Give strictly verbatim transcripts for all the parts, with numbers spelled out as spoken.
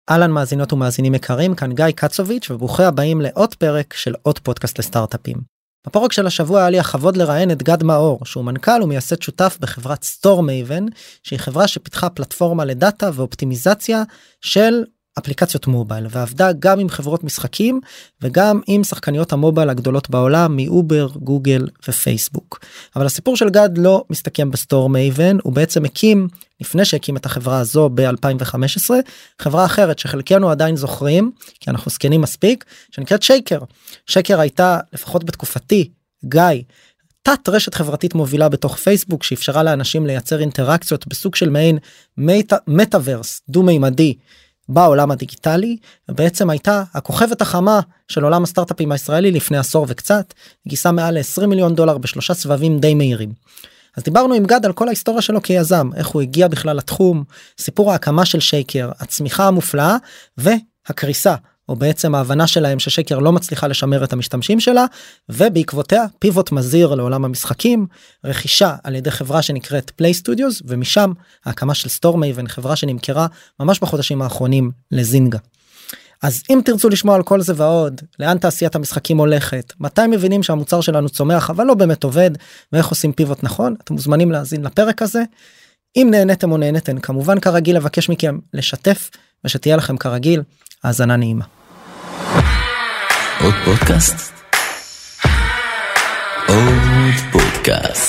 אהלן מאזינות ומאזינים יקרים, כאן גיא קצוביץ' וברוכים הבאים לעוד פרק של עוד פודקאסט לסטארט-אפים. בפרק של השבוע היה לי הכבוד לראיין את גד מאור, שהוא מנכ"ל ומייסד שותף בחברת StoreMaven, שהיא חברה שפיתחה פלטפורמה לדאטה ואופטימיזציה של אפליקציות מובייל, ועבדה גם עם חברות משחקים וגם עם שחקניות המובייל הגדולות בעולם, מאובר, גוגל ופייסבוק. אבל הסיפור של גד לא מסתכם בסטורמייבן, הוא בעצם הקים, לפני שהקים את החברה הזו ב-אלפיים וחמש עשרה, חברה אחרת שחלקנו עדיין זוכרים, כי אנחנו סקנים מספיק, שנקראת שייקר. שייקר הייתה, לפחות בתקופתי, גיא, תת רשת חברתית מובילה בתוך פייסבוק, שאפשרה לאנשים לייצר אינטראקציות בסוג של מעין מטאברס, דו-מימדי, בעולם הדיגיטלי, ובעצם הייתה הכוכבת החמה של עולם הסטארט-אפים הישראלי לפני עשור וקצת, גייסה מעל ל-עשרים מיליון דולר בשלושה סבבים די מהירים. אז דיברנו עם גד על כל ההיסטוריה שלו כיזם, איך הוא הגיע בכלל לתחום, סיפור ההקמה של שייקר, הצמיחה המופלאה והקריסה, או בעצם ההבנה שלהם ששייקר לא מצליחה לשמר את המשתמשים שלה, ובעקבותיה פיבוט מזהיר לעולם המשחקים, רכישה על ידי חברה שנקראת Play Studios, ומשם ההקמה של StoreMaven, חברה שנמכרה ממש בחודשים האחרונים לזינגה. אז אם תרצו לשמוע על כל זה ועוד, לאן תעשיית המשחקים הולכת, מתי מבינים שהמוצר שלנו צומח אבל לא באמת עובד, ואיך עושים פיבוט נכון, אתם מוזמנים להאזין לפרק הזה. אם נהנתם או נהנתן, כמובן כרגיל לבקש מכם לשתף, ושתהיה לכם כרגיל האזנה נעימה. עוד פודקאסט? עוד פודקאסט.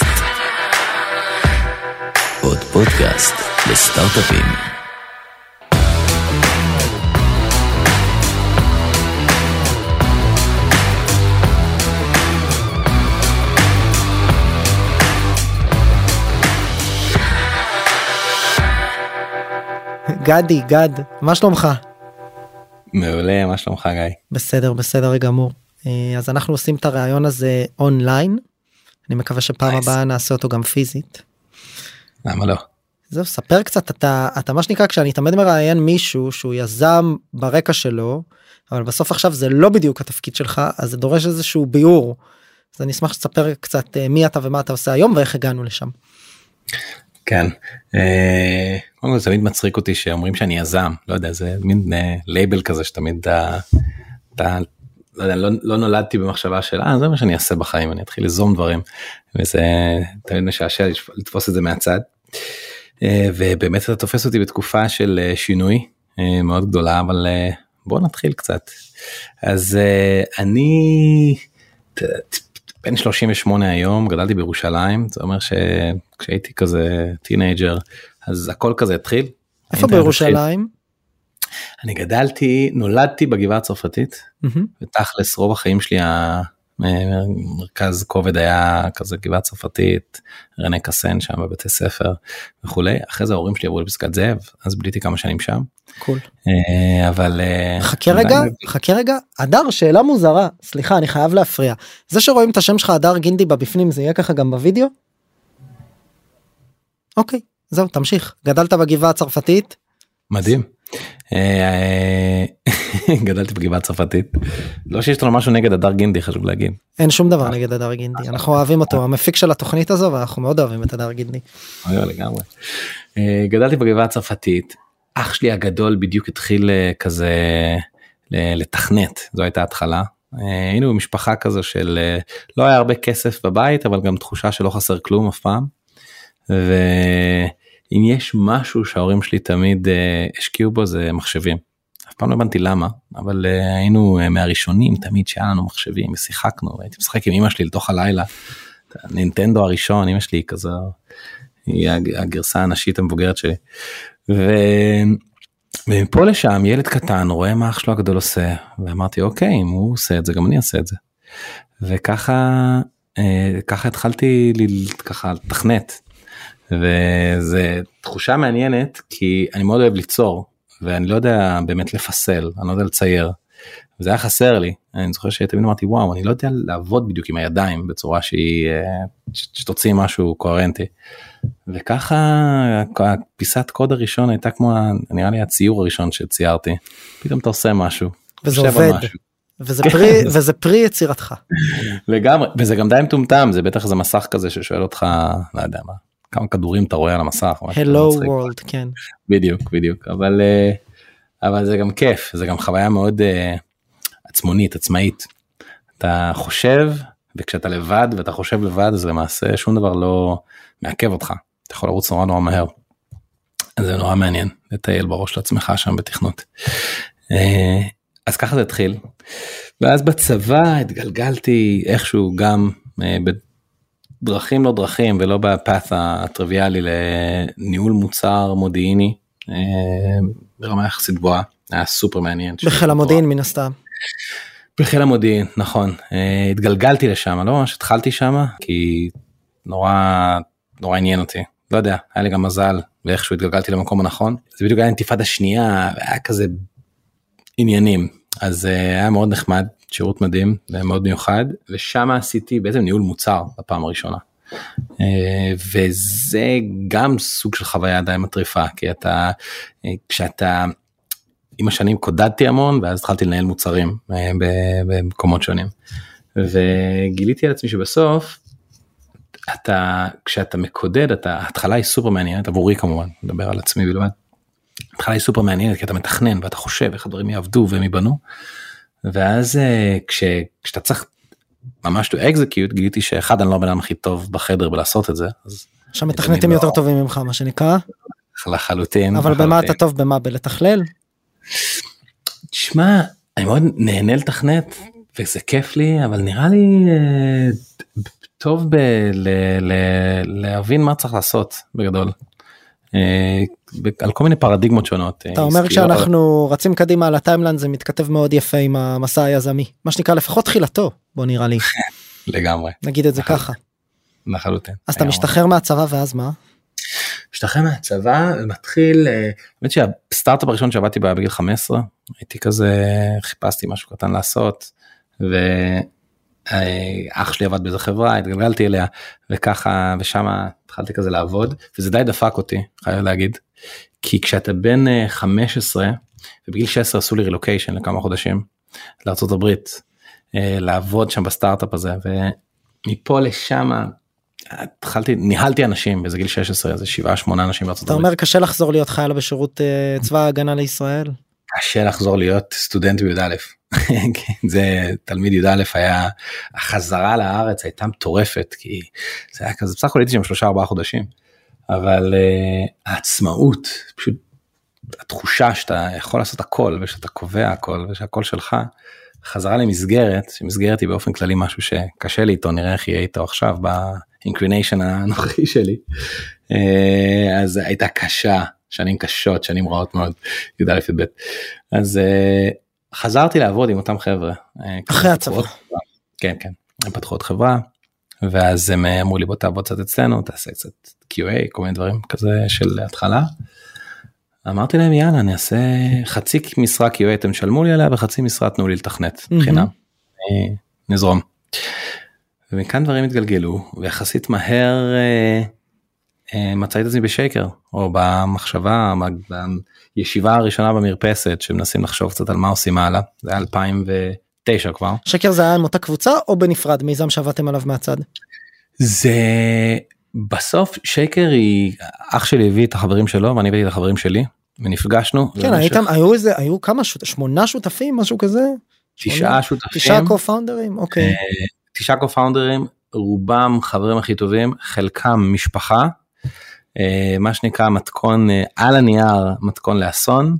עוד פודקאסט לסטארט-אפים. גדי, גד, מה שלומך? מעולה, מה שלומך גיא? בסדר, בסדר גמור. אז אנחנו עושים את הרעיון הזה אונליין, אני מקווה שפעם nice. הבאה נעשה אותו גם פיזית. למה לא? זהו, ספר קצת, אתה, אתה מה שנקרא, כשאני תמיד מראיין מישהו שהוא יזם ברקע שלו, אבל בסוף עכשיו זה לא בדיוק התפקיד שלך, אז זה דורש איזשהו ביור. אז אני אשמח שתספר קצת מי אתה ומה אתה עושה היום ואיך הגענו לשם. כן, קודם כל זה תמיד מצחיק אותי שאומרים שאני יזם, לא יודע, זה מין לייבל כזה שתמיד לא נולדתי במחשבה של, אה, זה מה שאני אעשה בחיים, אני אתחיל לזום דברים, וזה תמיד משעשע לתפוס את זה מהצד, ובאמת אתה תופס אותי בתקופה של שינוי מאוד גדולה, אבל בואו נתחיל קצת. אז אני... בן שלושים ושמונה היום, גדלתי בירושלים, זה אומר שכשהייתי כזה טינאג'ר, אז הכל כזה התחיל. איפה בירושלים? אני גדלתי, נולדתי בגבעה הצרפתית, ותכלס רוב החיים שלי, המרכז כובד היה כזה גבעה צרפתית, רנה קסן שם בבתי ספר וכולי, אחרי זה ההורים שלי עברו לפסקת זאב, אז ביליתי כמה שנים שם. קול. אבל... חכה רגע, חכה רגע, אדר, שאלה מוזרה, סליחה, אני חייב להפריע. זה שרואים את השם שלך, אדר גינדי בבפנים, זה יהיה ככה גם בווידאו? אוקיי, זהו, תמשיך. גדלת בגבעה הצרפתית? מדהים. גדלתי בגבעה הצרפתית. לא שיש לנו משהו נגד אדר גינדי, חשוב להגיד. אין שום דבר נגד אדר גינדי, אנחנו אוהבים אותו, המפיק של התוכנית הזו, ואנחנו מאוד אוהבים את אדר גינדי. לגמרי. גדלתי בגבעה הצרפתית, אח שלי הגדול בדיוק התחיל כזה לתכנת, זו הייתה התחלה. היינו במשפחה כזו של לא היה הרבה כסף בבית, אבל גם תחושה שלא חסר כלום אף פעם. ואם יש משהו שההורים שלי תמיד השקיעו בו, זה מחשבים. אף פעם לא הבנתי למה, אבל היינו מהראשונים תמיד שהיה לנו מחשבים, ושיחקנו, והייתי משחק עם אמא שלי לתוך הלילה. נינטנדו הראשון, אמא שלי כזו, היא הגרסה הנשית המבוגרת שלי. ו... ומפה לשם ילד קטן רואה מה אח שלו הגדול עושה, ואמרתי אוקיי, אם הוא עושה את זה, גם אני אעשה את זה. וככה ככה התחלתי ככה לתכנת, וזה תחושה מעניינת, כי אני מאוד אוהב ליצור, ואני לא יודע באמת לפסל, אני לא יודע לצייר, וזה היה חסר לי. אני זוכר שתמיד אמרתי וואו, אני לא יודע לעבוד בדיוק עם הידיים, בצורה שהיא, שתוציא משהו קוהרנטי. וככה הפיסת קוד הראשון הייתה כמו, נראה לי הציור הראשון שציירתי, פתאום אתה עושה משהו. וזה עובד, וזה פרי, וזה פרי יצירתך. לגמרי, וזה גם די מטומטם, זה בטח איזה מסך כזה ששואל אותך, לא יודע מה, כמה כדורים אתה רואה על המסך. Hello world, כן. בדיוק, בדיוק, אבל, אבל זה גם כיף, זה גם חוויה מאוד uh, עצמונית, עצמאית. אתה חושב, וכשאתה לבד ואתה חושב לבד, אז למעשה שום דבר לא מעכב אותך. אתה יכול לרוץ נורא נורא מהר. זה נורא מעניין, לטייל בראש לעצמך שם בתכנות. אז ככה זה התחיל. ואז בצבא התגלגלתי איכשהו גם בדרכים לא דרכים, ולא בפאט הטריוויאלי לניהול מוצר מודיעיני, ברמה יחסית גבוהה. היה סופר מעניין. בחיל המודיעין מן הסתם. בחיל המודיעין, נכון. התגלגלתי לשם, לא ממש התחלתי שם, כי נורא, נורא עניין אותי. לא יודע, היה לי גם מזל, ואיכשהו התגלגלתי למקום הנכון. זה בדיוק היה אינתיפאדה שנייה, היה כזה עניינים. אז היה מאוד נחמד, שירות מדהים, ומאוד מיוחד, ושם עשיתי בעצם ניהול מוצר בפעם הראשונה. וזה גם סוג של חוויה די מטריפה, כי אתה, כשאתה, עם השנים קודדתי המון, ואז התחלתי לנהל מוצרים במקומות שונים. וגיליתי על עצמי שבסוף, אתה, כשאתה מקודד, אתה, ההתחלה היא סופר מעניינת, עבורי כמובן, מדבר על עצמי בלבד, ההתחלה היא סופר מעניינת, כי אתה מתכנן, ואתה חושב איך הדברים יעבדו והם ייבנו, ואז כש, כשאתה צריך ממש to execute, גיליתי שאחד אני לא בן אדם הכי טוב בחדר בלעשות את זה. עכשיו מתכנתים יותר טובים ממך, מה שנקרא. לחלוטין. אבל במה אתה טוב, במה? בלתכלל? תשמע, אני מאוד נהנה לתכנת, וזה כיף לי, אבל נראה לי טוב להבין מה צריך לעשות בגדול. על כל מיני פרדיגמות שונות. אתה אומר כשאנחנו רצים קדימה על הטיימליין, זה מתכתב מאוד יפה עם המסע היזמי. מה שנקרא לפחות תחילתו, בוא נראה לי. לגמרי. נגיד את זה ככה. לחלוטין. אז אתה משתחרר מהצבא ואז מה? משתחרר מהצבא, מתחיל, באמת שהסטארט-אפ הראשון שעבדתי בה בגיל חמש עשרה, הייתי כזה, חיפשתי משהו קטן לעשות, ואח שלי עבד באיזה חברה, התגלגלתי אליה, וככה, ושמה התחלתי כזה לעבוד, וזה די דפק אותי, חייב להגיד, כי כשאתה בן חמש עשרה, ובגיל שש עשרה עשו לי רילוקיישן לכמה חודשים, לארצות הברית, לעבוד שם בסטארט-אפ הזה, ומפה לשם, התחלתי, ניהלתי אנשים באיזה גיל שש עשרה, איזה שבעה, שמונה אנשים בארצות הברית. אתה אומר קשה לחזור להיות חייל בשירות צבא ההגנה לישראל? קשה לחזור להיות סטודנט בי"א. זה תלמיד י"א היה, החזרה לארץ הייתה מטורפת, כי זה היה כזה, בסך הכל הייתי שם שלושה ארבעה חודשים, אבל uh, העצמאות, פשוט התחושה שאתה יכול לעשות הכל, ושאתה קובע הכל, ושהכל שלך, חזרה למסגרת, שמסגרת היא באופן כללי משהו שקשה לי איתו, נראה איך יהיה איתו עכשיו, באינקריניישן הנוכחי שלי, uh, אז הייתה קשה, שנים קשות, שנים רעות מאוד, י"א י"ב. אז uh, חזרתי לעבוד עם אותם חבר'ה. אחרי הצבא. כן, כן. הם פתחו עוד חברה, ואז הם אמרו לי בוא תעבוד קצת אצלנו, תעשה קצת קיו איי, כל מיני דברים כזה של התחלה. אמרתי להם יאללה, אני אעשה חצי משרה קיו איי, אתם שלמו לי עליה, וחצי משרה תנו לי לתכנת, מבחינה. נזרום. ומכאן דברים התגלגלו, ויחסית מהר מצאתי את עצמי בשייקר, או במחשבה, בישיבה הראשונה במרפסת, שמנסים לחשוב קצת על מה עושים הלאה, זה היה אלפיים ותשע כבר. שייקר זה היה עם אותה קבוצה, או בנפרד, מיזם שעבדתם עליו מהצד? זה, בסוף שייקר היא, אח שלי הביא את החברים שלו, ואני הבאתי את החברים שלי, ונפגשנו. כן, הייתם, היו איזה, היו כמה, שמונה שותפים, משהו כזה? תשעה שותפים. תשעה קו-פאונדרים, אוקיי. תשעה קו-פאונדרים, רובם חברים הכי טובים, חלקם משפחה, מה שנקרא מתכון על הנייר, מתכון לאסון,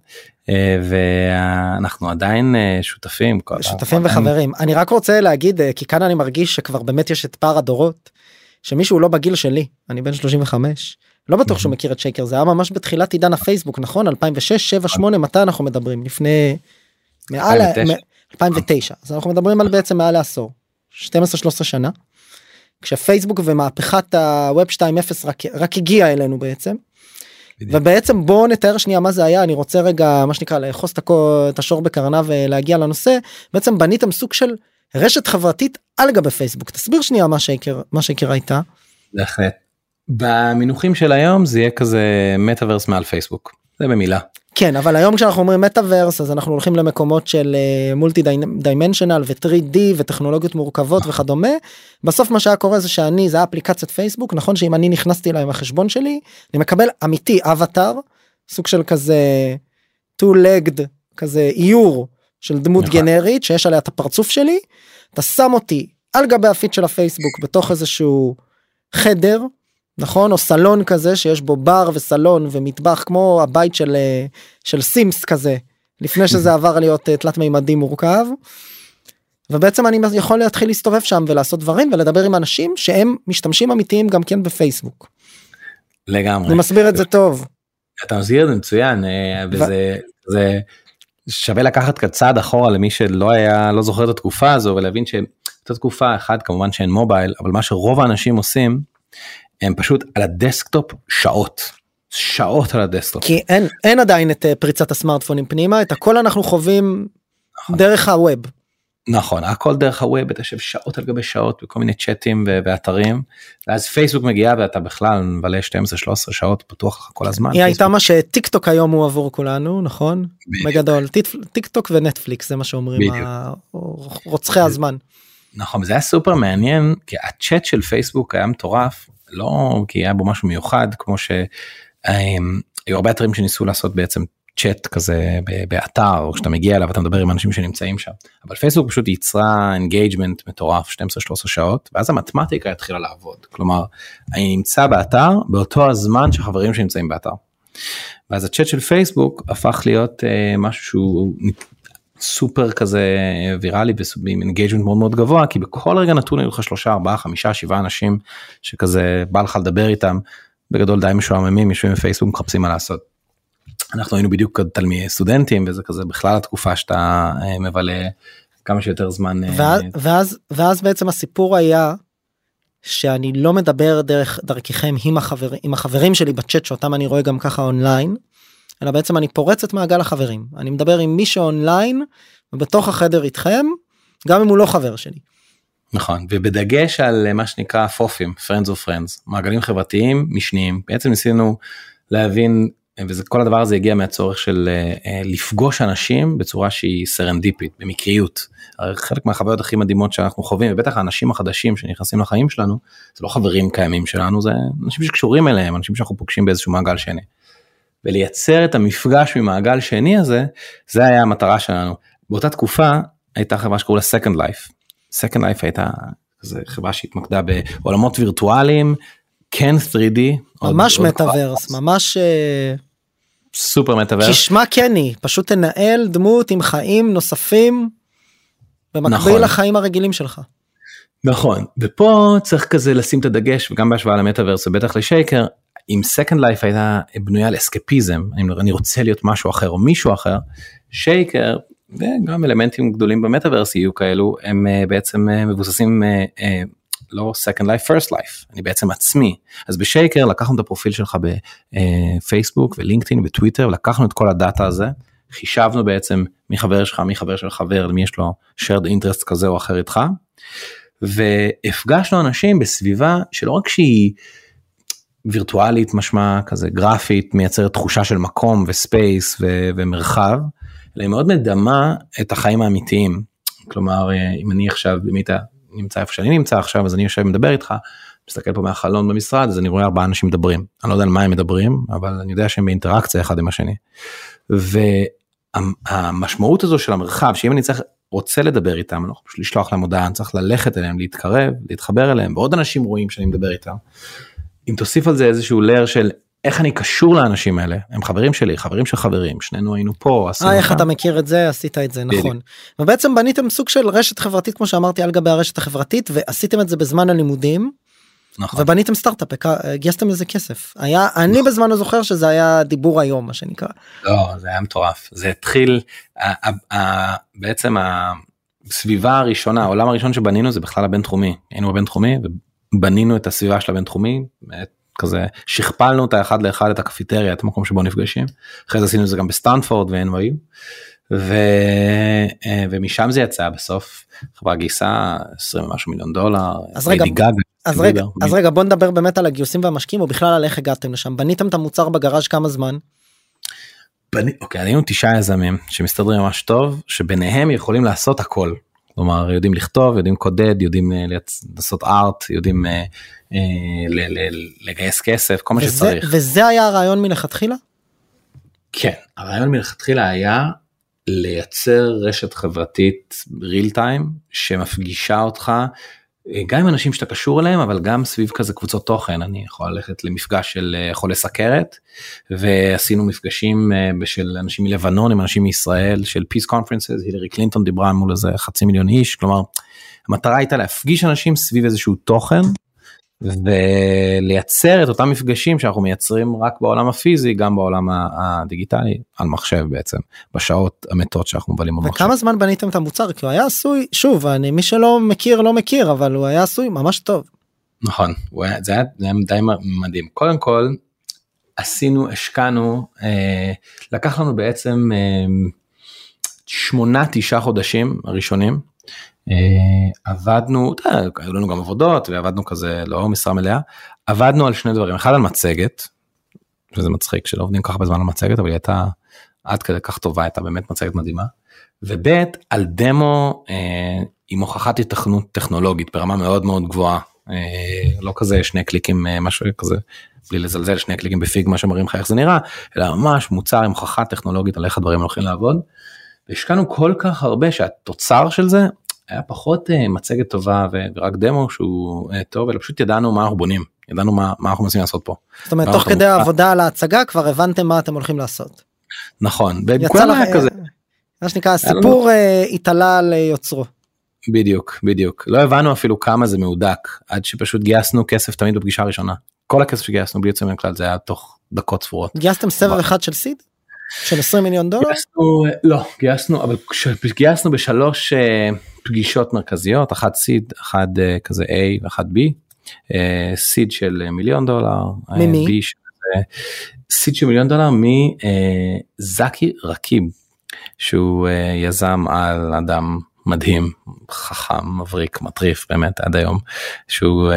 ואנחנו עדיין שותפים. שותפים וחברים. אני רק רוצה להגיד, כי כאן אני מרגיש שכבר באמת יש את פער הדורות, שמישהו לא בגיל שלי, אני בן שלושים וחמש, לא בטוח שהוא מכיר את שייקר, זה היה ממש בתחילת עידן הפייסבוק, נכון? אלפיים ושש, שבע, שמונה, מתי אנחנו מדברים? לפני, מעל, אלפיים ותשע, אז אנחנו מדברים על בעצם מעל לעשור, שתים עשרה שלוש עשרה שנה, כשפייסבוק ומהפכת הווב שתיים אפס רק, רק הגיע אלינו בעצם, בדיוק. ובעצם בואו נתאר שנייה מה זה היה, אני רוצה רגע, מה שנקרא, לאחוז את השור בקרנה ולהגיע לנושא, בעצם בניתם סוג של רשת חברתית על גבי פייסבוק, תסביר שנייה מה שייקר, מה שייקר הייתה. בהחלט. במינוחים של היום זה יהיה כזה מטאברס מעל פייסבוק, זה במילה. כן, אבל היום כשאנחנו אומרים מטאברס, אז אנחנו הולכים למקומות של מולטי דיימנשנל ו-תרי די וטכנולוגיות מורכבות וכדומה. בסוף מה שהיה קורה זה שאני, זה אפליקציית פייסבוק, נכון שאם אני נכנסתי לה עם החשבון שלי, אני מקבל אמיתי אבטר, סוג של כזה two-legged כזה איור של דמות נכון. גנרית שיש עליה את הפרצוף שלי, אתה שם אותי על גבי הפיד של הפייסבוק בתוך איזשהו חדר, נכון? או סלון כזה שיש בו בר וסלון ומטבח כמו הבית של, של סימס כזה, לפני שזה עבר להיות תלת מימדי מורכב, ובעצם אני יכול להתחיל להסתובב שם ולעשות דברים ולדבר עם אנשים שהם משתמשים אמיתיים גם כן בפייסבוק. לגמרי. אני מסביר את זה טוב. אתה מסביר את זה מצוין, וזה זה שווה לקחת צעד אחורה למי שלא היה, לא זוכר את התקופה הזו, ולהבין שאותה תקופה, אחד כמובן שאין מובייל, אבל מה שרוב האנשים עושים, הם פשוט על הדסקטופ שעות. שעות על הדסקטופ. כי אין, אין עדיין את פריצת הסמארטפונים פנימה, את הכל אנחנו חווים נכון. דרך הווב. נכון, הכל דרך הווב, אתה יושב שעות על גבי שעות, בכל מיני צ'אטים ואתרים, ואז פייסבוק מגיעה, ואתה בכלל מבלה שתים עשרה שלוש עשרה שעות, פתוח לך כל הזמן. היא הייתה מה שטיק טוק היום הוא עבור כולנו, נכון? בגדול, טיק טוק ונטפליקס, זה מה שאומרים, רוצחי הזמן. נכון, זה היה סופר מעניין, כי הצ'אט של פייסבוק היה מטורף, לא כי היה בו משהו מיוחד, כמו שהיו הרבה אתרים שניסו לעשות בעצם צ'אט כזה באתר, או כשאתה מגיע אליו, אתה מדבר עם אנשים שנמצאים שם. אבל פייסבוק פשוט ייצרה אינגייג'מנט מטורף, שתים עשרה שלוש עשרה שעות, ואז המתמטיקה התחילה לעבוד. כלומר, אני נמצא באתר, באותו הזמן שחברים שנמצאים באתר. ואז הצ'אט של פייסבוק הפך להיות אה, משהו שהוא סופר כזה ויראלי, ועם אינגייג'מנט מאוד מאוד גבוה, כי בכל רגע נתון היו לך שלושה, ארבעה, חמישה, שבעה אנשים, שכזה בא לך לדבר איתם, בגדול די משועממים, יושבים בפייסבוק, מחפשים מה לעשות. אנחנו היינו בדיוק תלמידי סטודנטים, וזה כזה בכלל התקופה שאתה מבלה כמה שיותר זמן. ואז, ואז, ואז בעצם הסיפור היה, שאני לא מדבר דרך דרככם עם החברים, עם החברים שלי בצ'אט, שאותם אני רואה גם ככה אונליין, אלא בעצם אני פורץ את מעגל החברים. אני מדבר עם מי שאונליין, ובתוך החדר איתכם, גם אם הוא לא חבר שלי. נכון, ובדגש על מה שנקרא פופים, friends of friends, מעגלים חברתיים משניים. בעצם ניסינו להבין, וכל הדבר הזה הגיע מהצורך של לפגוש אנשים בצורה שהיא סרנדיפית, במקריות. חלק מהחוויות הכי מדהימות שאנחנו חווים, ובטח האנשים החדשים שנכנסים לחיים שלנו, זה לא חברים קיימים שלנו, זה אנשים שקשורים אליהם, אנשים שאנחנו פוגשים באיזשהו מעגל שני. ולייצר את המפגש ממעגל שני הזה, זה היה המטרה שלנו. באותה תקופה הייתה חברה שקראו לה Second Life. Second Life הייתה חברה שהתמקדה בעולמות וירטואליים, כן תרי די. ממש מטאברס, ממש סופר מטאברס. כשמה קני, פשוט תנהל דמות עם חיים נוספים, במקביל לחיים הרגילים שלך. נכון, ופה צריך כזה לשים את הדגש, וגם בהשוואה למטאברס ובטח לשייקר, אם Second Life הייתה בנויה על אסקפיזם, אני רוצה להיות משהו אחר או מישהו אחר, שייקר, וגם אלמנטים גדולים במטאברס יהיו כאלו, הם בעצם מבוססים, לא Second Life, First Life, אני בעצם עצמי. אז בשייקר לקחנו את הפרופיל שלך בפייסבוק ולינקדאין וטוויטר, לקחנו את כל הדאטה הזה, חישבנו בעצם מי חבר שלך, מי חבר של חבר, מי יש לו shared interest כזה או אחר איתך, והפגשנו אנשים בסביבה שלא רק שהיא וירטואלית משמע כזה גרפית, מייצרת תחושה של מקום וספייס ו- ומרחב, אלא היא מאוד מדמה את החיים האמיתיים. כלומר, אם אני עכשיו, אם אתה נמצא איפה שאני נמצא עכשיו, אז אני יושב ומדבר איתך, מסתכל פה מהחלון במשרד, אז אני רואה ארבעה אנשים מדברים. אני לא יודע על מה הם מדברים, אבל אני יודע שהם באינטראקציה אחד עם השני. והמשמעות הזו של המרחב, שאם אני צריך, רוצה לדבר איתם, אני לא יכול לשלוח להם הודעה, אני צריך ללכת אליהם, להתקרב, להתחבר אליהם, ועוד אנשים רואים שאני מדבר איתם. אם תוסיף על זה איזשהו לר של איך אני קשור לאנשים האלה, הם חברים שלי, חברים של חברים, שנינו היינו פה, אה, איך אתה מכיר את זה, עשית את זה, נכון. ובעצם בניתם סוג של רשת חברתית, כמו שאמרתי, על גבי הרשת החברתית, ועשיתם את זה בזמן הלימודים, ובניתם סטארט-אפ, גייסתם לזה כסף. היה, אני בזמן הזוכר שזה היה דיבור היום, מה שנקרא. לא, זה היה מטורף. זה התחיל, בעצם הסביבה הראשונה, העולם הראשון שבנינו זה בכלל הבינתחומי. היינו בבינתחומי, ובנינו את הסביבה של הבינתחומי, כזה, שכפלנו אותה אחד לאחד את הקפיטריה, את המקום שבו נפגשים. אחרי זה עשינו את זה גם בסטנפורד ו-אן וואי יו. ו... ומשם זה יצא בסוף, חברה גייסה עשרים ומשהו מיליון דולר. אז רגע, אז רגע, אז רגע, בוא נדבר באמת על הגיוסים והמשקיעים, או בכלל על איך הגעתם לשם. בניתם את המוצר בגראז' כמה זמן? בנ... אוקיי, היינו תשעה יזמים שמסתדרים ממש טוב, שביניהם יכולים לעשות הכל. כלומר, יודעים לכתוב, יודעים קודד, יודעים לעשות ארט, יודעים לגייס כסף, כל מה שצריך. וזה היה הרעיון מלכתחילה? כן, הרעיון מלכתחילה היה לייצר רשת חברתית real time שמפגישה אותך גם עם אנשים שאתה קשור אליהם, אבל גם סביב כזה קבוצות תוכן. אני יכול ללכת למפגש של חולי סכרת, ועשינו מפגשים של אנשים מלבנון עם אנשים מישראל, של Peace Conferences, הילרי קלינטון דיברה מול איזה חצי מיליון איש, כלומר, המטרה הייתה להפגיש אנשים סביב איזשהו תוכן, ולייצר את אותם מפגשים שאנחנו מייצרים רק בעולם הפיזי, גם בעולם הדיגיטלי, על מחשב בעצם, בשעות המתות שאנחנו מבלים במחשב. וכמה זמן בניתם את המוצר? כי הוא היה עשוי, שוב, אני, מי שלא מכיר, לא מכיר, אבל הוא היה עשוי ממש טוב. נכון, היה, זה, היה, זה היה די מדהים. קודם כל, עשינו, השקענו, אה, לקח לנו בעצם אה, שמונה, תשעה חודשים הראשונים, עבדנו, היו לנו גם עבודות, ועבדנו כזה לא משרה מלאה, עבדנו על שני דברים, אחד על מצגת, וזה מצחיק שלא עובדים ככה בזמן על מצגת, אבל היא הייתה עד כדי כך טובה, הייתה באמת מצגת מדהימה, ובית על דמו עם הוכחת התכנות טכנולוגית, ברמה מאוד מאוד גבוהה, לא כזה שני קליקים, משהו כזה, בלי לזלזל, שני קליקים בפיגמה שמראים לך איך זה נראה, אלא ממש מוצר עם הוכחה טכנולוגית על איך הדברים הולכים לעבוד, והשקענו כל כך הרבה שהתוצר של זה, היה פחות מצגת טובה ורק דמו שהוא טוב, אלא פשוט ידענו מה אנחנו בונים, ידענו מה, מה אנחנו מנסים לעשות פה. זאת אומרת, תוך כדי העבודה על ההצגה, כבר הבנתם מה אתם הולכים לעשות. נכון, בכולם היה כזה. מה שנקרא, הסיפור התעלה על יוצרו. בדיוק, בדיוק. לא הבנו אפילו כמה זה מהודק, עד שפשוט גייסנו כסף תמיד בפגישה הראשונה. כל הכסף שגייסנו בלי יוצא מן הכלל, זה היה תוך דקות ספורות. גייסתם סבב אחד של סיד? של עשרים מיליון דולר? גייסנו, לא, גייסנו, אבל גייסנו בשלוש פגישות מרכזיות, אחת סיד, אחד כזה A ואחד B, סיד של מיליון דולר, ממי? סיד של מיליון דולר מזקי רקיב, שהוא יזם על אדם מדהים, חכם, מבריק, מטריף באמת עד היום, שהוא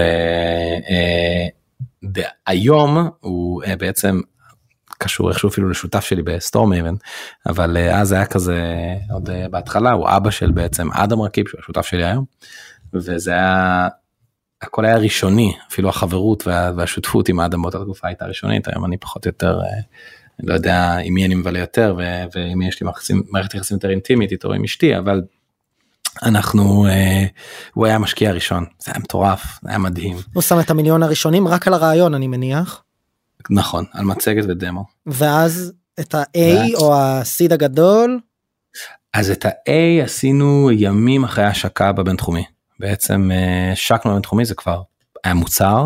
היום הוא בעצם קשור איכשהו אפילו לשותף שלי בסטורם אייבן, אבל אז היה כזה עוד בהתחלה, הוא אבא של בעצם אדם רקיב, שהוא השותף שלי היום, וזה היה, הכל היה ראשוני, אפילו החברות וה, והשותפות עם אדם באותה תקופה הייתה ראשונית, היום אני פחות יותר, אני לא יודע עם מי אני מבלה יותר, ועם מי יש לי מערכת יחסים יותר אינטימית איתו עם אשתי, אבל אנחנו, הוא היה המשקיע הראשון, זה היה מטורף, זה היה מדהים. הוא שם את המיליון הראשונים רק על הרעיון, אני מניח. נכון, על מצגת ודמו. ואז את ה-A או ה-seed הגדול? אז את ה-A עשינו ימים אחרי ההשקה בבינתחומי. בעצם השקנו בבינתחומי, זה כבר היה מוצר,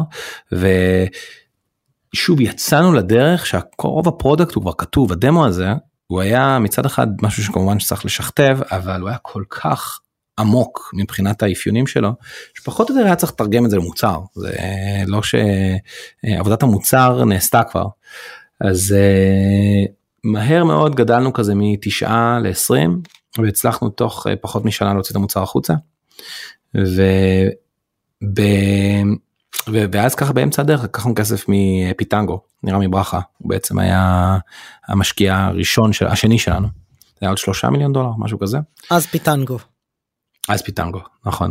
ושוב יצאנו לדרך שרוב הפרודקט הוא כבר כתוב, הדמו הזה, הוא היה מצד אחד משהו שכמובן שצריך לשכתב, אבל הוא היה כל כך עמוק מבחינת האפיונים שלו, שפחות או יותר היה צריך לתרגם את זה למוצר, זה לא שעבודת המוצר נעשתה כבר, אז מהר מאוד גדלנו כזה מתשעה לעשרים, והצלחנו תוך פחות משנה להוציא את המוצר החוצה, ו... ב... ואז ככה באמצע הדרך לקחנו כסף מפיטנגו, נראה מברכה, הוא בעצם היה המשקיע הראשון, של... השני שלנו, זה היה עוד שלושה מיליון דולר, משהו כזה. אז פיטנגו. אז פיטנגו, נכון.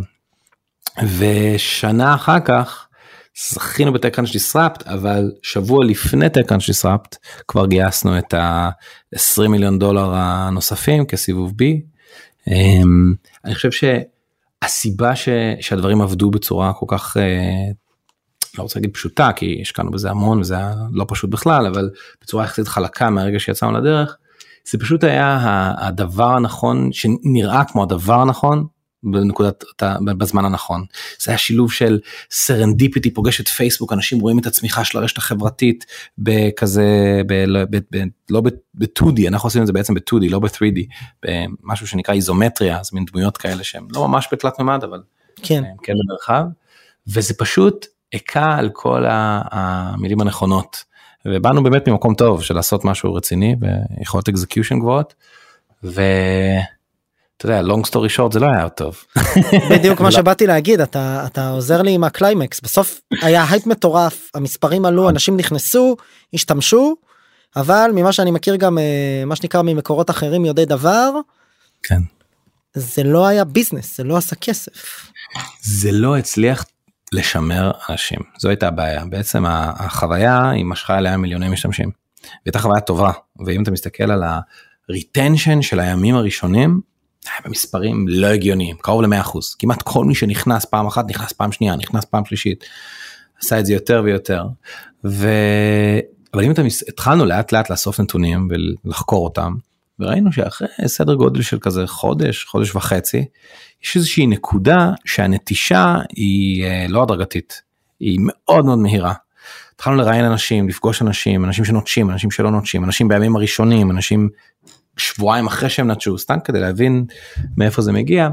ושנה אחר כך, זכינו בטקראנץ' דיסרפט, אבל שבוע לפני טקראנץ' דיסרפט, כבר גייסנו את ה-עשרים מיליון דולר הנוספים כסיבוב B. אני חושב שהסיבה ש... שהדברים עבדו בצורה כל כך, לא רוצה להגיד פשוטה, כי השקענו בזה המון, וזה היה לא פשוט בכלל, אבל בצורה יחסית חלקה מהרגע שיצאנו לדרך, זה פשוט היה הדבר הנכון, שנראה כמו הדבר הנכון, בנקודת, בזמן הנכון. זה היה שילוב של סרנדיפיטי, פוגש את פייסבוק, אנשים רואים את הצמיחה של הרשת החברתית, בכזה, ב, ב, ב, לא ב-טו די, אנחנו עושים את זה בעצם ב-טו די, לא ב-תרי די, במשהו שנקרא איזומטריה, אז מין דמויות כאלה שהן לא ממש בתלת ממד, אבל כן, כן במרחב, וזה פשוט עקה על כל המילים הנכונות, ובאנו באמת ממקום טוב של לעשות משהו רציני, ויכולות אקזקיושן גבוהות, ו... אתה יודע, long story short זה לא היה טוב. בדיוק מה שבאתי להגיד, אתה, אתה עוזר לי עם הקליימקס, בסוף היה הייפ מטורף, המספרים עלו, אנשים נכנסו, השתמשו, אבל ממה שאני מכיר גם, מה שנקרא ממקורות אחרים יודעי דבר, כן. זה לא היה ביזנס, זה לא עשה כסף. זה לא הצליח לשמר אנשים, זו הייתה הבעיה, בעצם החוויה היא משכה עליה מיליוני משתמשים. והייתה חוויה טובה, ואם אתה מסתכל על ה-retension של הימים הראשונים, במספרים לא הגיוניים, קרוב ל-מאה אחוז, כמעט כל מי שנכנס פעם אחת, נכנס פעם שנייה, נכנס פעם שלישית, עשה את זה יותר ויותר, ו... אבל אם אתה מס... התחלנו לאט לאט לאסוף נתונים ולחקור אותם, וראינו שאחרי סדר גודל של כזה חודש, חודש וחצי, יש איזושהי נקודה שהנטישה היא לא הדרגתית, היא מאוד מאוד מהירה. התחלנו לראיין אנשים, לפגוש אנשים, אנשים שנוטשים, אנשים שלא נוטשים, אנשים בימים הראשונים, אנשים שבועיים אחרי שהם נטשו, סתם כדי להבין מאיפה זה מגיע,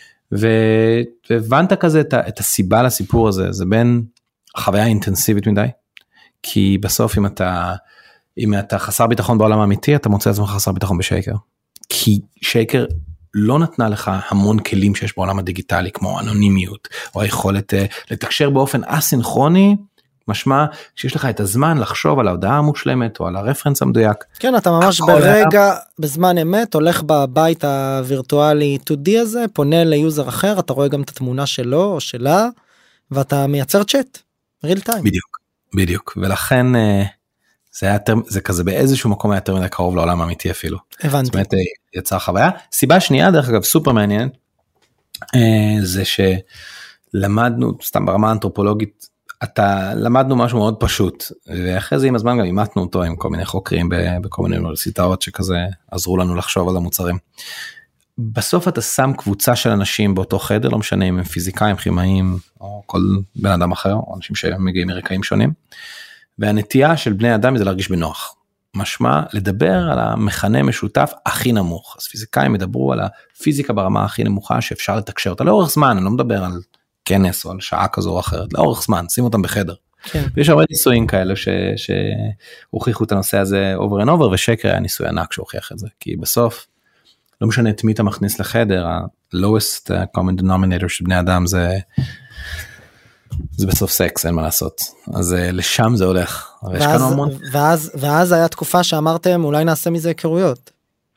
והבנת כזה את, את הסיבה לסיפור הזה, זה בין חוויה אינטנסיבית מדי, כי בסוף אם אתה, אם אתה חסר ביטחון בעולם האמיתי, אתה מוצא עצמך חסר ביטחון בשייקר, כי שייקר לא נתנה לך המון כלים שיש בעולם הדיגיטלי, כמו אנונימיות, או היכולת uh, לתקשר באופן אסינכרוני, משמע שיש לך את הזמן לחשוב על ההודעה המושלמת, או על הרפרנס המדויק. כן, אתה ממש ברגע, היה... בזמן אמת, הולך בבית הווירטואלי טו די הזה, פונה ליוזר אחר, אתה רואה גם את התמונה שלו, או שלה, ואתה מייצר צ'אט, real time. בדיוק, בדיוק, ולכן זה היה יותר, זה כזה באיזשהו מקום היה יותר מדי קרוב לעולם האמיתי אפילו. הבנתי. זאת אומרת, יצר חוויה. סיבה שנייה, דרך אגב, סופר מעניין, זה שלמדנו, סתם ברמה האנתרופולוגית, אתה למדנו משהו מאוד פשוט, ואחרי זה עם הזמן גם אימתנו אותו עם כל מיני חוקרים בכל מיני אוניברסיטאות שכזה עזרו לנו לחשוב על המוצרים. בסוף אתה שם קבוצה של אנשים באותו חדר, לא משנה אם הם פיזיקאים, כימאים, או כל בן אדם אחר, או אנשים שמגיעים מרקעים שונים, והנטייה של בני אדם זה להרגיש בנוח. משמע לדבר על המכנה משותף הכי נמוך. אז פיזיקאים מדברו על הפיזיקה ברמה הכי נמוכה שאפשר לתקשר אותה לאורך זמן, אני לא מדבר על כנס או על שעה כזו או אחרת, לאורך זמן, שים אותם בחדר. כן. ויש הרבה ניסויים כאלה ש, שהוכיחו את הנושא הזה over and over, ושקר היה ניסוי ענק שהוכיח את זה, כי בסוף, לא משנה את מי אתה מכניס לחדר, ה-lowest common denominator של בני אדם זה, זה בסוף סקס, אין מה לעשות. אז לשם זה הולך. ואז, ואז, ואז היה תקופה שאמרתם, אולי נעשה מזה היכרויות.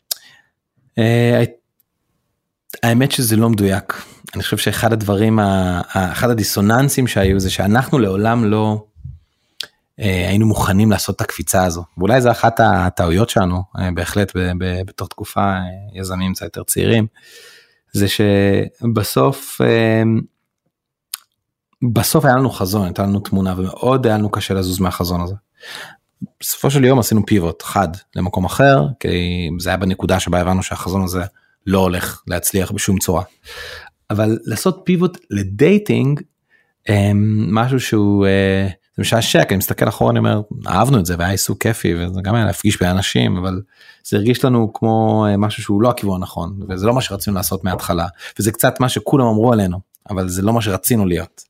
האמת שזה לא מדויק. אני חושב שאחד הדברים, אחד הדיסוננסים שהיו זה שאנחנו לעולם לא היינו מוכנים לעשות את הקפיצה הזו. ואולי זה אחת הטעויות שלנו, בהחלט בתוך תקופה יזמים קצת יותר צעירים, זה שבסוף, בסוף היה לנו חזון, הייתה לנו תמונה, ומאוד היה לנו קשה לזוז מהחזון הזה. בסופו של יום עשינו פיבוט חד למקום אחר, כי זה היה בנקודה שבה הבנו שהחזון הזה לא הולך להצליח בשום צורה. אבל לעשות פיבוט לדייטינג, משהו שהוא, זה משעשק, אני מסתכל אחורה, אני אומר, אהבנו את זה, והיה עיסוק כיפי, וזה גם היה להפגיש באנשים, אבל זה הרגיש לנו כמו משהו שהוא לא הכיוון הנכון, וזה לא מה שרצינו לעשות מההתחלה, וזה קצת מה שכולם אמרו עלינו, אבל זה לא מה שרצינו להיות.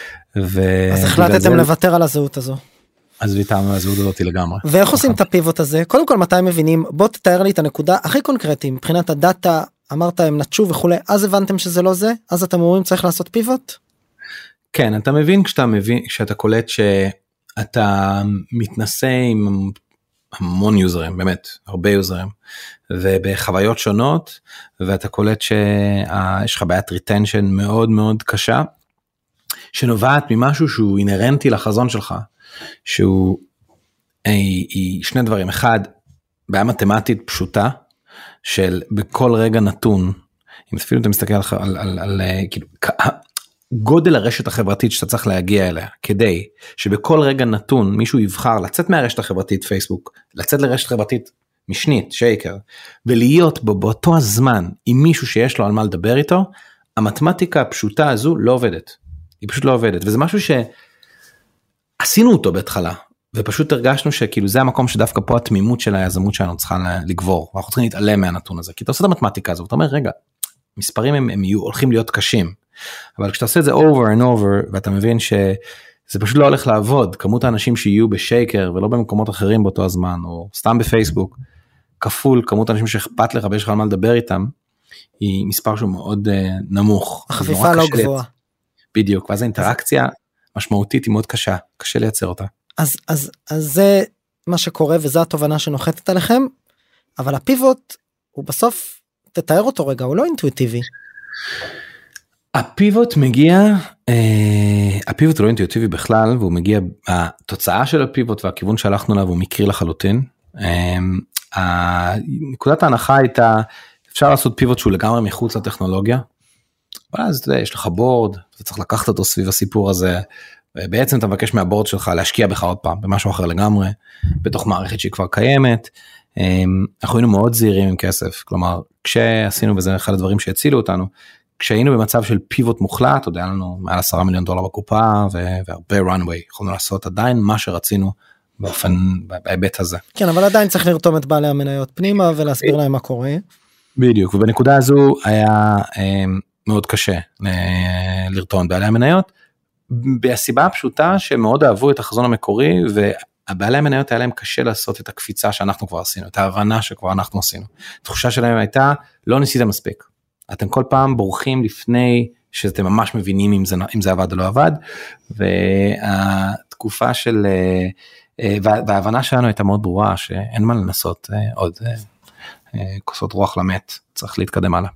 אז החלטתם לוותר על הזהות הזו. אז ויתרנו על הזהות הזאת לגמרי. ואיך עושים את הפיבוט הזה? קודם כל, מתי מבינים? בוא תתאר לי את הנקודה הכי קונקרטית, מבחינת הדאטה, אמרת הם נטשו וכולי, אז הבנתם שזה לא זה? אז אתם אומרים צריך לעשות פיבוט? כן, אתה מבין כשאתה מבין, כשאתה קולט שאתה מתנסה עם המון יוזרים, באמת, הרבה יוזרים, ובחוויות שונות, ואתה קולט שיש לך בעיית ריטנשן מאוד מאוד קשה, שנובעת ממשהו שהוא אינרנטי לחזון שלך, שהוא היא שני דברים, אחד, בעיה מתמטית פשוטה, של בכל רגע נתון, אם אפילו אתה מסתכל על, על, על, על כאילו, גודל הרשת החברתית שאתה צריך להגיע אליה, כדי שבכל רגע נתון מישהו יבחר לצאת מהרשת החברתית פייסבוק, לצאת לרשת חברתית משנית, שייקר, ולהיות בו באותו הזמן עם מישהו שיש לו על מה לדבר איתו, המתמטיקה הפשוטה הזו לא עובדת. היא פשוט לא עובדת, וזה משהו שעשינו אותו בהתחלה, ופשוט הרגשנו שכאילו זה המקום שדווקא פה התמימות של היזמות שלנו צריכה לגבור, ואנחנו צריכים להתעלם מהנתון הזה, כי אתה עושה את המתמטיקה הזו, ואתה אומר, רגע, מספרים הם, הם יהיו, הולכים להיות קשים, אבל כשאתה עושה את זה over and over, ואתה מבין שזה פשוט לא הולך לעבוד, כמות האנשים שיהיו בשייקר, ולא במקומות אחרים באותו הזמן, או סתם בפייסבוק, כפול כמות האנשים שאכפת לך, ויש לך על מה לדבר איתם, היא מספר שהוא מאוד uh, נמוך. החפיפה לא גבוהה. בדיוק, ואז האינטראקציה משמעותית היא מאוד קשה, קשה לייצר אותה. אז, אז, אז זה מה שקורה, וזו התובנה שנוחתת עליכם, אבל הפיבוט, הוא בסוף, תתאר אותו רגע, הוא לא אינטואיטיבי. הפיבוט מגיע, הפיבוט הוא לא אינטואיטיבי בכלל, והוא מגיע, התוצאה של הפיבוט והכיוון שהלכנו אליו הוא מקרי לחלוטין. נקודת ההנחה הייתה, אפשר לעשות פיבוט שהוא לגמרי מחוץ לטכנולוגיה, ואז יש לך בורד, אתה צריך לקחת אותו סביב הסיפור הזה, ובעצם אתה מבקש מהבורד שלך להשקיע בך עוד פעם, במשהו אחר לגמרי, בתוך מערכת שהיא כבר קיימת. אנחנו היינו מאוד זהירים עם כסף, כלומר, כשעשינו, וזה אחד הדברים שהצילו אותנו, כשהיינו במצב של פיבוט מוחלט, עוד היה לנו מעל עשרה מיליון דולר בקופה, והרבה runway, יכולנו לעשות עדיין מה שרצינו, באופן, בהיבט הזה. כן, אבל עדיין צריך לרתום את בעלי המניות פנימה, ולהסביר להם מה קורה. בדיוק, ובנקודה הזו היה מאוד קשה לרתום את בעלי המניות, בסיבה הפשוטה שמאוד אהבו את החזון המקורי, והבעלי המניות היה להם קשה לעשות את הקפיצה שאנחנו כבר עשינו, את ההבנה שכבר אנחנו עשינו. התחושה שלהם הייתה, לא ניסית מספיק. אתם כל פעם בורחים לפני שאתם ממש מבינים אם זה, אם זה עבד או לא עבד, והתקופה של, וההבנה שלנו הייתה מאוד ברורה, שאין מה לנסות עוד כוסות רוח למת, צריך להתקדם הלאה.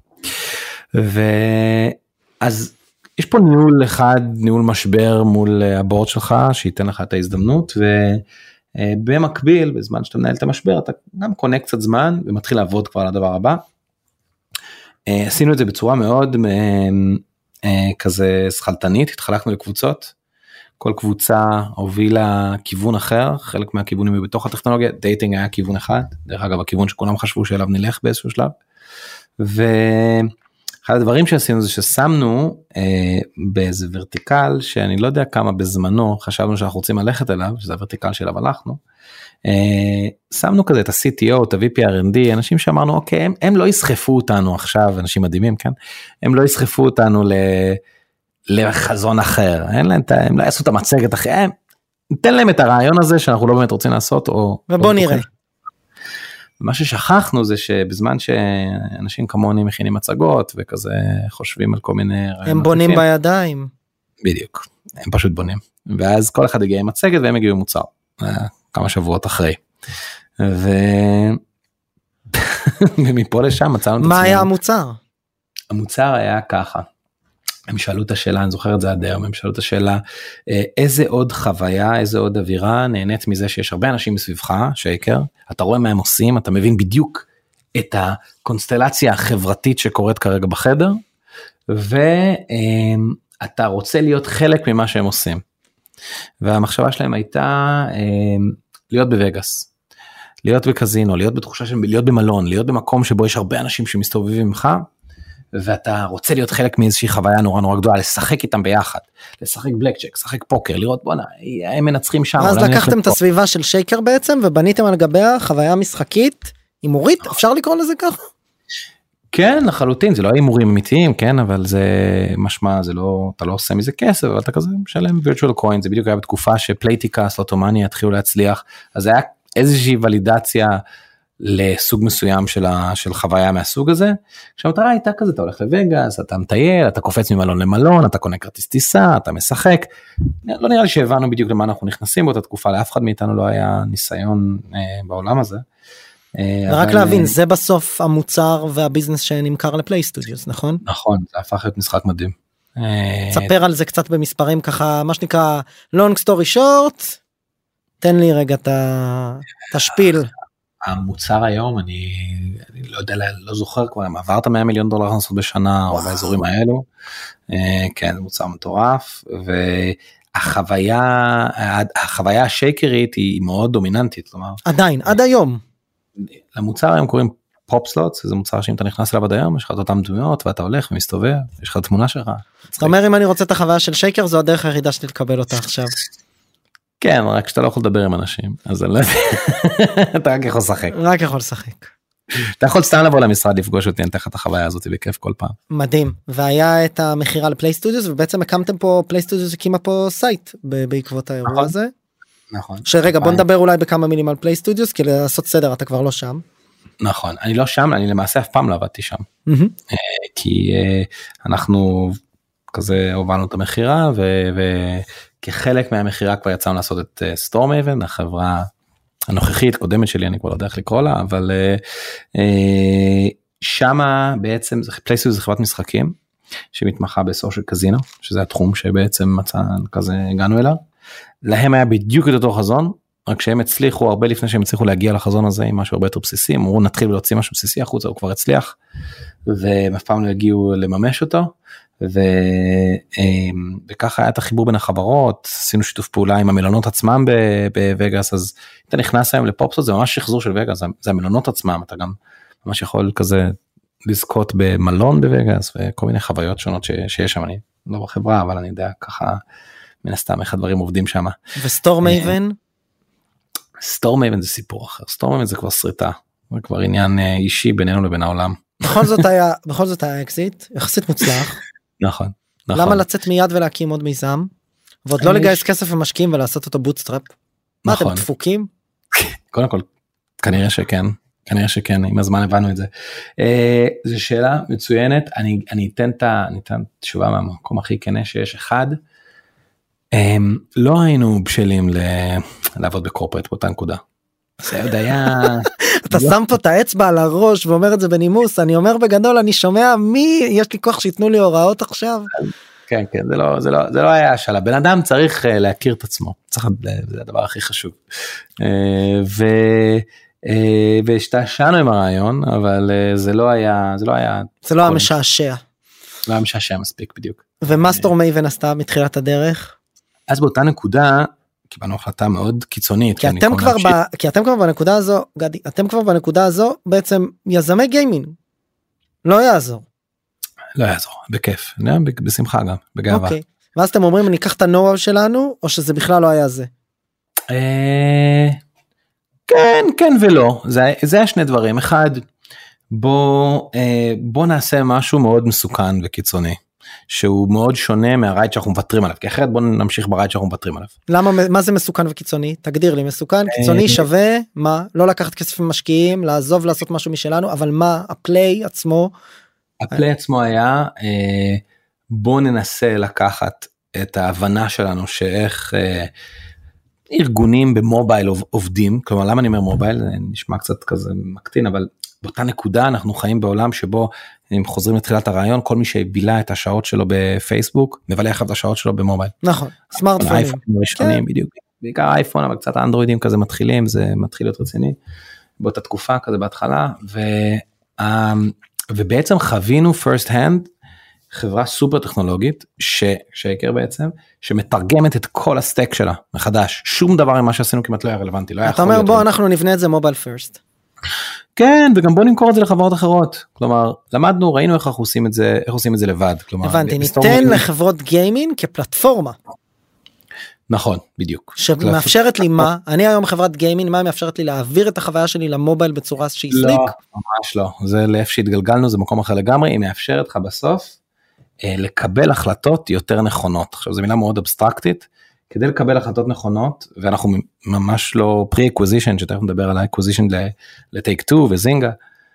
ואז יש פה ניהול אחד, ניהול משבר מול הבורד שלך, שייתן לך את ההזדמנות, ובמקביל, בזמן שאתה מנהל את המשבר, אתה גם קונה קצת זמן, ומתחיל לעבוד כבר על הדבר הבא. עשינו את זה בצורה מאוד כזה שחלטנית, התחלקנו לקבוצות, כל קבוצה הובילה כיוון אחר, חלק מהכיוונים בתוך הטכנולוגיה, דייטינג היה כיוון אחד, דרך אגב הכיוון שכולם חשבו שאליו נלך באיזשהו שלב, ואחד הדברים שעשינו זה ששמנו אה, באיזה ורטיקל, שאני לא יודע כמה בזמנו חשבנו שאנחנו רוצים ללכת אליו, שזה הוורטיקל שאליו הלכנו, אה, שמנו כזה את ה-סי טי או, את ה-וי פי אר אנד די, אנשים שאמרנו אוקיי, הם, הם לא יסחפו אותנו עכשיו, אנשים מדהימים, כן? הם לא יסחפו אותנו ל... לחזון אחר, אין להם, הם לא יעשו את המצגת אחרי, הם, ניתן להם את הרעיון הזה שאנחנו לא באמת רוצים לעשות, או... ובוא נראה. מה ששכחנו זה שבזמן שאנשים כמוני מכינים מצגות, וכזה חושבים על כל מיני... הם בונים אחרים, בידיים. בדיוק, הם פשוט בונים. ואז כל אחד הגיע עם מצגת, והם הגיעו עם מוצר, כמה שבועות אחרי. ו... ומפה לשם מצאנו את עצמנו. מה היה המוצר? המוצר היה ככה. הם שאלו את השאלה, אני זוכר את זה עד היום, הם שאלו את השאלה, איזה עוד חוויה, איזה עוד אווירה, נהנית מזה שיש הרבה אנשים מסביבך, שייקר, אתה רואה מה הם עושים, אתה מבין בדיוק את הקונסטלציה החברתית שקורית כרגע בחדר, ואתה רוצה להיות חלק ממה שהם עושים. והמחשבה שלהם הייתה להיות בווגאס, להיות בקזינו, להיות בתחושה של להיות במלון, להיות במקום שבו יש הרבה אנשים שמסתובבים ממך, ואתה רוצה להיות חלק מאיזושהי חוויה נורא נורא גדולה, לשחק איתם ביחד, לשחק בלקצ'ק, לשחק פוקר, לראות בוא'נה, הם מנצחים שם. אז לקחתם את הסביבה של שייקר בעצם, ובניתם על גביה חוויה משחקית, הימורית, אפשר לקרוא לזה ככה? כן, לחלוטין, זה לא הימורים אמיתיים, כן, אבל זה משמע, זה לא, אתה לא עושה מזה כסף, אבל אתה כזה משלם virtual coin, זה בדיוק היה בתקופה שפלייטיקה, סלוטומניה, התחילו להצליח, אז זה היה איזושהי ולידציה, לסוג מסוים של, ה, של חוויה מהסוג הזה, כשהמטרה הייתה כזה, אתה הולך לווגאס, אתה מטייל, אתה קופץ ממלון למלון, אתה קונה כרטיס טיסה, אתה משחק, לא נראה לי שהבנו בדיוק למה אנחנו נכנסים באותה תקופה, לאף אחד מאיתנו לא היה ניסיון אה, בעולם הזה. אה, רק אבל... להבין, זה בסוף המוצר והביזנס שנמכר לפליי סטודיוס, נכון? נכון, זה הפך להיות משחק מדהים. תספר על זה קצת במספרים ככה, מה שנקרא long story short, תן לי רגע את השפיל. המוצר היום, אני, אני לא יודע, לא זוכר כבר, אם עברת מאה מיליון דולר הכנסות בשנה, או באזורים האלו, כן, זה מוצר מטורף, והחוויה, החוויה השייקרית היא מאוד דומיננטית, כלומר. עדיין, עד היום. למוצר היום קוראים פופסלוטס, זה מוצר שאם אתה נכנס אליו עד היום, יש לך את אותם דמויות, ואתה הולך ומסתובב, יש לך תמונה שלך. זאת אומרת, אם אני רוצה את החוויה של שייקר, זו הדרך היחידה שלי לקבל אותה עכשיו. כן, רק שאתה לא יכול לדבר עם אנשים, אז אני לא יודע, אתה רק יכול לשחק. רק יכול לשחק. אתה יכול סתם לבוא למשרד לפגוש אותי, אני אתן לך את החוויה הזאת בכיף כל פעם. מדהים, והיה את המחירה לפליי סטודיוס, ובעצם הקמתם פה, פליי סטודיוס הקימה פה סייט, בעקבות האירוע הזה. נכון. שרגע, בוא נדבר אולי בכמה מילים על פליי סטודיוס, כי לעשות סדר, אתה כבר לא שם. נכון, אני לא שם, אני למעשה אף פעם לא עבדתי שם. כי אנחנו כזה הובלנו את המחירה, וכחלק מהמחירה כבר יצאנו לעשות את סטורמייבן, החברה הנוכחית, קודמת שלי, אני כבר לא יודע איך לקרוא לה, אבל שמה בעצם, פליי סטודיוס זה חברת משחקים, שמתמחה בסושיאל קזינו, שזה התחום שבעצם מצא כזה הגענו אליו. להם היה בדיוק את אותו חזון, רק שהם הצליחו הרבה לפני שהם הצליחו להגיע לחזון הזה עם משהו הרבה יותר בסיסי, אמרו נתחיל להוציא משהו בסיסי החוצה, הוא כבר הצליח, והם אף פעם לא הגיעו לממש אותו, ו... וככה היה את החיבור בין החברות, עשינו שיתוף פעולה עם המלונות עצמם בווגאס, אז אתה נכנס היום לפופסות, זה ממש שחזור של וגאס, זה המלונות עצמם, אתה גם ממש יכול כזה לזכות במלון בווגאס, וכל מיני חוויות שונות ש... שיש שם, אני לא בחברה, אבל אני יודע ככה, מן הסתם איך הדברים עובדים שם. וסטורם אייבן? סטורם אייבן זה סיפור אחר, סטורם אייבן זה כבר סריטה, זה כבר עניין אישי בינינו לבין העולם. בכל זאת היה, בכל זאת היה אקזיט, יחסית מוצלח. נכון, נכון. למה לצאת מיד ולהקים עוד מיזם, ועוד לא לגייס כסף ומשקיעים ולעשות אותו בוטסטראפ? מה אתם דפוקים? קודם כל, כנראה שכן, כנראה שכן, עם הזמן הבנו את זה. זו שאלה מצוינת, אני אתן את התשובה מהמקום הכי כנה שיש. אחד, לא היינו בשלים לעבוד בקורפרט באותה נקודה. זה עוד היה... אתה שם פה את האצבע על הראש ואומר את זה בנימוס, אני אומר בגדול, אני שומע מי, יש לי כוח שיתנו לי הוראות עכשיו. כן, כן, זה לא, זה לא, זה לא היה השאלה. בן אדם צריך להכיר את עצמו, צריך, זה הדבר הכי חשוב. ו... והשתעשענו עם הרעיון, אבל זה לא היה, זה לא היה... זה לא היה משעשע. לא היה משעשע מספיק בדיוק. ומה סטורם אייבן עשתה מתחילת הדרך? אז באותה נקודה, קיבלנו החלטה מאוד קיצונית. כי אתם כבר, ב, כי אתם כבר בנקודה הזו, גדי, אתם כבר בנקודה הזו, בעצם יזמי גיימינג. לא יעזור. לא יעזור, בכיף. בשמחה גם, בגאווה. אוקיי. ואז אתם אומרים, אני אקח את הנורא שלנו, או שזה בכלל לא היה זה? כן, כן ולא. זה, זה היה שני דברים. אחד, בוא, בוא נעשה משהו מאוד מסוכן וקיצוני. שהוא מאוד שונה מהרייט שאנחנו מוותרים עליו, כי אחרת בוא נמשיך ברייט שאנחנו מוותרים עליו. למה, מה זה מסוכן וקיצוני? תגדיר לי, מסוכן, קיצוני שווה, מה? לא לקחת כסף ממשקיעים, לעזוב לעשות משהו משלנו, אבל מה? הפליי עצמו? הפליי עצמו היה, בוא ננסה לקחת את ההבנה שלנו, שאיך ארגונים במובייל עובדים, כלומר למה אני אומר מובייל, זה נשמע קצת כזה מקטין, אבל באותה נקודה אנחנו חיים בעולם שבו, אם חוזרים לתחילת הרעיון, כל מי שבילה את השעות שלו בפייסבוק, מבלה אחת את השעות שלו במובייל. נכון, סמארטפונים. האייפונים הראשונים, בדיוק. בעיקר האייפון, אבל קצת האנדרואידים כזה מתחילים, זה מתחיל להיות רציני, באותה תקופה כזה בהתחלה, ובעצם חווינו first hand, חברה סופר טכנולוגית, שהכר בעצם, שמתרגמת את כל הסטק שלה מחדש. שום דבר ממה שעשינו כמעט לא היה רלוונטי. אתה אומר בוא אנחנו נבנה את זה מובייל first. כן, וגם בוא נמכור את זה לחברות אחרות. כלומר, למדנו, ראינו איך אנחנו עושים את זה, איך עושים את זה לבד. כלומר, הבנתי, ניתן לחברות גיימינג כפלטפורמה. נכון, בדיוק. שמאפשרת לי מה? אני היום חברת גיימינג, מה מאפשרת לי להעביר את החוויה שלי למובייל בצורה שהיא סליק? לא, ממש לא. זה לאיפה שהתגלגלנו, זה מקום אחר לגמרי, היא מאפשרת לך בסוף לקבל החלטות יותר נכונות. עכשיו, זו מילה מאוד אבסטרקטית, כדי לקבל החלטות נכונות, ואנחנו ממש לא pre-acquisition, שתכף נדבר על ה-acquisition ל-Take Two וזינגה,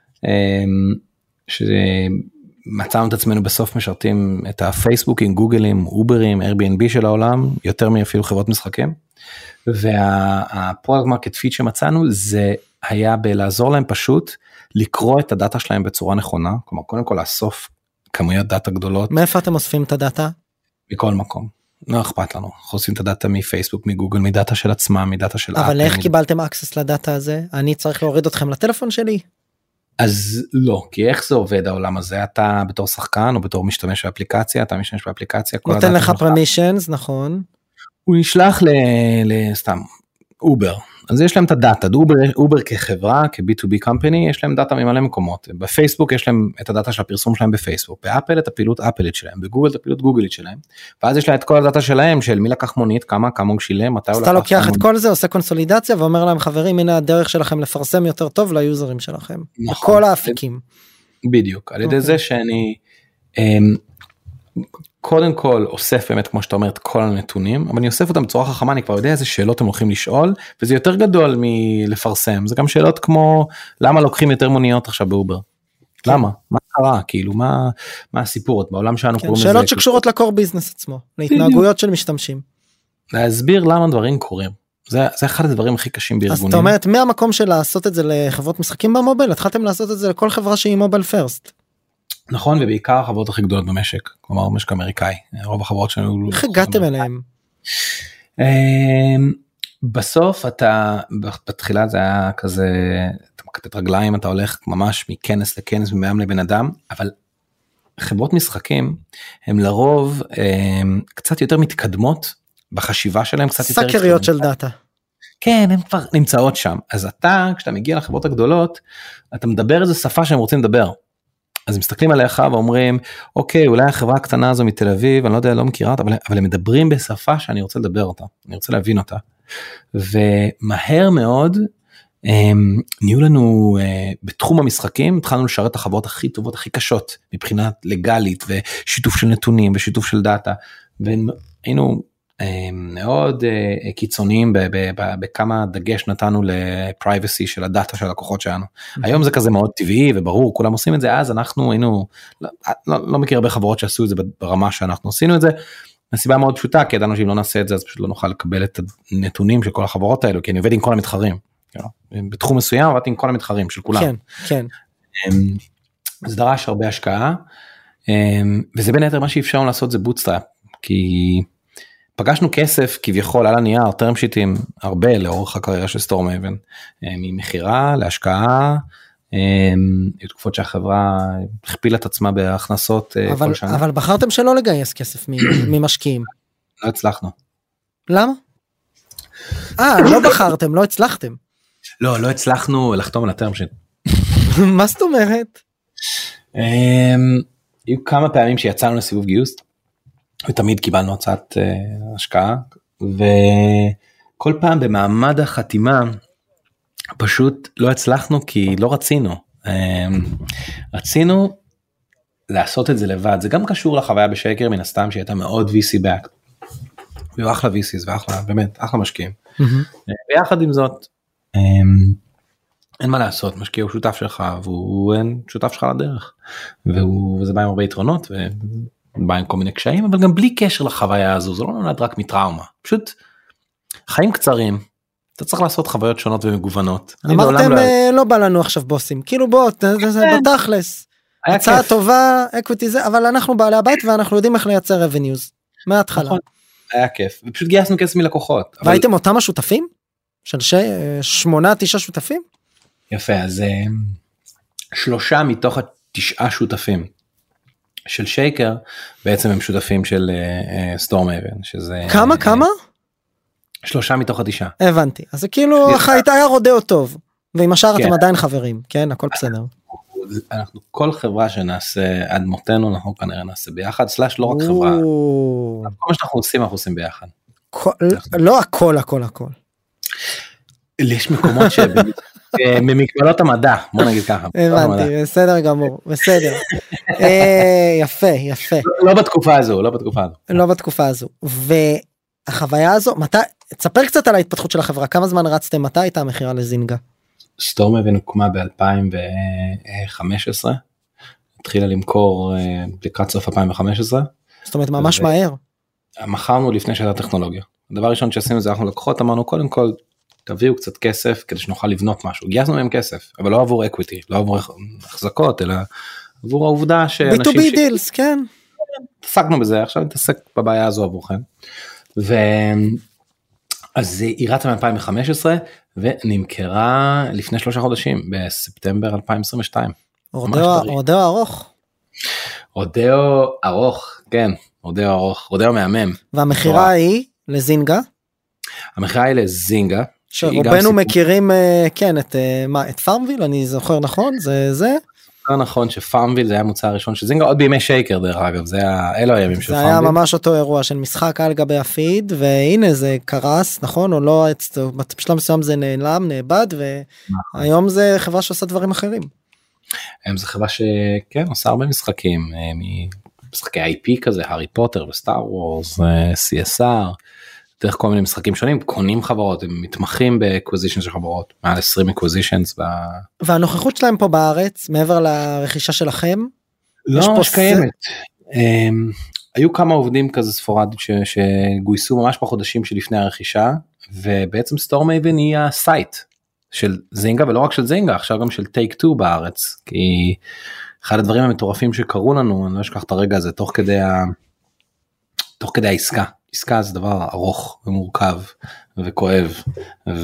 שמצאנו את עצמנו בסוף משרתים את הפייסבוקים, גוגלים, אוברים, Airbnb של העולם, יותר מאפילו חברות משחקים, וה-product market fit שמצאנו, זה היה בלעזור להם פשוט, לקרוא את הדאטה שלהם בצורה נכונה, כלומר, קודם כל לאסוף כמויות דאטה גדולות. מאיפה אתם אוספים את הדאטה? מכל מקום. לא אכפת לנו, אנחנו עושים את הדאטה מפייסבוק, מגוגל, מדאטה של עצמם, מדאטה של אפל. אבל איך קיבלתם אקסס לדאטה הזה? אני צריך להוריד אתכם לטלפון שלי? אז לא, כי איך זה עובד העולם הזה? אתה בתור שחקן או בתור משתמש באפליקציה, אתה משתמש באפליקציה, נותן לך פרמישנס, נכון. הוא נשלח לסתם, אובר. אז יש להם את הדאטה, אובר, אובר כחברה, כ-בי טו בי company, יש להם דאטה ממלא מקומות. בפייסבוק יש להם את הדאטה של הפרסום שלהם בפייסבוק, באפל את הפעילות אפלית שלהם, בגוגל את הפעילות גוגלית שלהם, ואז יש להם את כל הדאטה שלהם, של מי לקח מונית, כמה, כמה הוא שילם, מתי הוא לקח. אז אתה לוקח את כל זה, עושה קונסולידציה, ואומר להם חברים, הנה הדרך שלכם לפרסם יותר טוב ליוזרים שלכם. נכון. בכל האפיקים. בדיוק, על ידי זה שאני, קודם כל אוסף באמת כמו שאתה אומר את כל הנתונים, אבל אני אוסף אותם בצורה חכמה, אני כבר יודע איזה שאלות הם הולכים לשאול, וזה יותר גדול מלפרסם, זה גם שאלות כמו למה לוקחים יותר מוניות עכשיו באובר, כן. למה? מה קרה? כאילו מה, מה הסיפור? בעולם שלנו כן, קוראים שאלות לזה, שקשורות לקור ביזנס עצמו, להתנהגויות של משתמשים. להסביר למה דברים קורים, זה, זה אחד הדברים הכי קשים בארגונים. אז אתה אומרת מהמקום של לעשות את זה לחברות משחקים במובייל, התחלתם לעשות את זה לכל חברה שהיא מובייל פרסט. נכון, ובעיקר החברות הכי גדולות במשק, כלומר משק אמריקאי, רוב החברות שלנו. איך הגעתם אליהם? בסוף אתה, בתחילה זה היה כזה, אתה מקטט רגליים, אתה הולך ממש מכנס לכנס, מבן לבן אדם, אבל חברות משחקים, הם לרוב הם, קצת יותר מתקדמות, בחשיבה שלהם קצת יותר... סקריות של דאטה. כן, הן כבר נמצאות שם. אז אתה, כשאתה מגיע לחברות הגדולות, אתה מדבר איזו שפה שהם רוצים לדבר. אז הם מסתכלים עליך ואומרים, אוקיי, אולי החברה הקטנה הזו מתל אביב, אני לא יודע, לא מכירה אותה, אבל, אבל הם מדברים בשפה שאני רוצה לדבר אותה, אני רוצה להבין אותה. ומהר מאוד, הם, נהיו לנו, בתחום המשחקים, התחלנו לשרת את החברות הכי טובות, הכי קשות, מבחינה לגלית, ושיתוף של נתונים, ושיתוף של דאטה, והיינו מאוד קיצוניים בכמה דגש נתנו לפרייבסי של הדאטה של הלקוחות שלנו. היום זה כזה מאוד טבעי וברור, כולם עושים את זה, אז אנחנו היינו, לא מכיר הרבה חברות שעשו את זה ברמה שאנחנו עשינו את זה, הסיבה מאוד פשוטה, כי ידענו שאם לא נעשה את זה, אז פשוט לא נוכל לקבל את הנתונים של כל החברות האלו, כי אני עובד עם כל המתחרים, בתחום מסוים עבדתי עם כל המתחרים של כולם. כן, כן. זה דרש הרבה השקעה, וזה בין היתר מה שאפשר לעשות זה בוטסטראפ, כי פגשנו כסף כביכול על הנייר, טרם שיטים הרבה לאורך הקריירה של סטורם אבן, ממחירה להשקעה, תקופות שהחברה הכפילה את עצמה בהכנסות אבל, כל שנה. אבל בחרתם שלא לגייס כסף ממשקיעים. לא הצלחנו. למה? אה, לא בחרתם, לא הצלחתם. לא, לא הצלחנו לחתום על הטרם שיט. מה זאת אומרת? היו כמה פעמים שיצאנו לסיבוב גיוס, ותמיד קיבלנו הצעת uh, השקעה, וכל פעם במעמד החתימה, פשוט לא הצלחנו כי לא רצינו. Um, רצינו לעשות את זה לבד, זה גם קשור לחוויה בשייקר, מן הסתם שהייתה מאוד וי סי backed, והוא אחלה וי סיז, ואחלה, באמת, אחלה משקיעים. Mm-hmm. ויחד עם זאת, um, אין מה לעשות, משקיע הוא שותף שלך, והוא שותף שלך לדרך, והוא, וזה בא עם הרבה יתרונות, ו... בא עם כל מיני קשיים, אבל גם בלי קשר לחוויה הזו, זה לא נולד רק מטראומה, פשוט חיים קצרים, אתה צריך לעשות חוויות שונות ומגוונות. אמרתם לא בא לנו עכשיו בוסים, כאילו בוא, בתכלס, הצעה טובה, אקוויטי זה, אבל אנחנו בעלי הבית ואנחנו יודעים איך לייצר רבניוז, מההתחלה. היה כיף, ופשוט גייסנו כסף מלקוחות. והייתם אותם השותפים? של שמונה, תשעה שותפים? יפה, אז שלושה מתוך התשעה שותפים, של שייקר, בעצם הם שותפים של סטורם אבן, שזה... כמה, כמה? שלושה מתוך התשעה. הבנתי, אז זה כאילו, היה רודאו טוב, ועם השאר אתם עדיין חברים, כן, הכל בסדר. אנחנו, כל חברה שנעשה עד מותנו, אנחנו כנראה נעשה ביחד, סלש לא רק חברה. כל מה שאנחנו עושים, אנחנו עושים ביחד. לא הכל, הכל, הכל. יש מקומות ש... ממגבלות המדע, בוא נגיד ככה. הבנתי, בסדר גמור, בסדר. יפה, יפה. לא בתקופה הזו, לא בתקופה הזו. לא בתקופה הזו. והחוויה הזו, מתי, תספר קצת על ההתפתחות של החברה, כמה זמן רצתם, מתי הייתה המחירה לזינגה? סטורם אבן הוקמה ב-אלפיים וחמש עשרה, התחילה למכור לקראת סוף אלפיים וחמש עשרה. זאת אומרת, ממש מהר. מכרנו לפני שהייתה טכנולוגיה. הדבר הראשון שעשינו זה אנחנו לקוחות, אמרנו קודם כל, תביאו קצת כסף כדי שנוכל לבנות משהו. גייסנו מהם כסף, אבל לא עבור אקוויטי, לא עבור החזקות, אלא עבור העובדה שאנשים... בי טו בי דילס, כן. תעסקנו בזה, עכשיו נתעסק בבעיה הזו עבורכם. ו... אז היא רצה מ-אלפיים וחמש עשרה, ונמכרה לפני שלושה חודשים, בספטמבר אלפיים עשרים ושתיים. רודאו ארוך. רודאו ארוך, כן, רודאו ארוך, רודאו מהמם. והמחירה היא לזינגה? המחירה היא לזינגה. שרובנו מכירים, כן, את מה, את פארמוויל, אני זוכר נכון, זה זה? נכון שפארמוויל זה היה המוצא הראשון של זינגה, עוד בימי שייקר דרך אגב, זה היה, אלו הימים של פארמוויל. זה היה ממש אותו אירוע של משחק על גבי הפיד, והנה זה קרס, נכון, או לא, בשלב מסוים זה נעלם, נאבד, והיום זה חברה שעושה דברים אחרים. היום זה חברה שכן, עושה הרבה משחקים, משחקי איי פי כזה, הארי פוטר וסטאר וורס, סי אס אר, דרך כל מיני משחקים שונים, קונים חברות, הם מתמחים באקוויזישן של חברות, מעל עשרים אקוויזישנס. ב... והנוכחות שלהם פה בארץ, מעבר לרכישה שלכם? לא ממש קיימת. היו כמה עובדים כזה ספורדים שגויסו ממש בחודשים שלפני הרכישה, ובעצם סטורם אבן היא הסייט של זינגה, ולא רק של זינגה, עכשיו גם של טייק טו בארץ, כי אחד הדברים המטורפים שקרו לנו, אני לא אשכח את הרגע הזה, תוך כדי, ה... תוך כדי העסקה. עסקה זה דבר ארוך ומורכב וכואב, והוא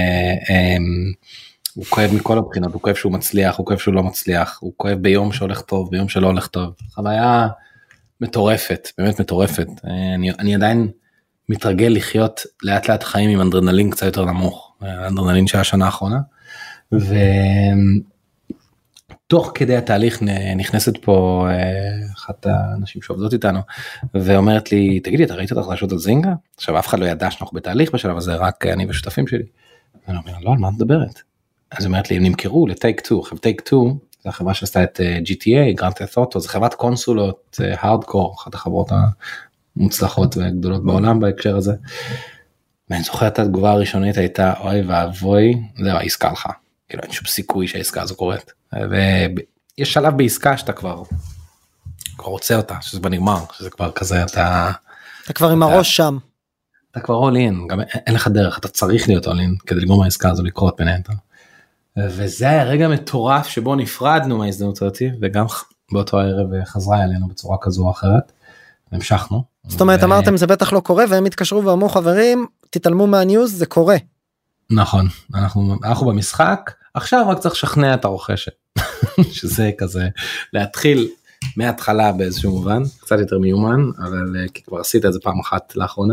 כואב מכל הבחינות, הוא כואב שהוא מצליח, הוא כואב שהוא לא מצליח, הוא כואב ביום שהולך טוב, ביום שלא הולך טוב. חוויה מטורפת, באמת מטורפת. אני, אני עדיין מתרגל לחיות לאט לאט חיים עם אנדרנלין קצת יותר נמוך, אנדרנלין של השנה האחרונה, ותוך כדי התהליך נכנסת פה אחת האנשים שעובדות איתנו, ואומרת לי, תגידי, אתה ראית את החדשות על זינגה? עכשיו אף אחד לא ידע שאנחנו בתהליך בשלב הזה, רק אני ושותפים שלי. ואני אומר, לא, על מה את מדברת? אז אומרת לי, הם נמכרו לטייק טו, עכשיו טייק טו, זו החברה שעשתה את ג'י טי איי, גרנד ת'פט אוטו, זו חברת קונסולות, הארדקור, אחת החברות המוצלחות והגדולות בעולם בהקשר הזה. ואני זוכר את התגובה הראשונית הייתה, אוי ואבוי, זהו, העסקה הלכה. כאילו, אין שום סיכוי שהעסקה הזו קורית. ויש שלב בעסקה שאתה כבר, כבר רוצה אותה, שזה בנגמר, שזה כבר כזה, אתה... אתה כבר עם הראש שם. אתה כבר all in, גם אין לך דרך, אתה צריך להיות all in, כדי לגמור מהעסקה הזו לקרות ביניהם. וזה היה רגע מטורף שבו נפרדנו מההזדמנות הזאת, וגם באותו הערב חזרה אלינו בצורה כזו או אחרת, והמשכנו. זאת אומרת, אמרתם זה בטח לא קורה, והם התקשרו ואמרו חברים, תתעלמו מהניוז, זה קורה. נכון, אנחנו, אנחנו במשחק, עכשיו רק צריך לשכנע את הרוכשת, שזה כזה, להתחיל מההתחלה באיזשהו מובן, קצת יותר מיומן, אבל כי כבר עשית את זה פעם אחת לאחרונה.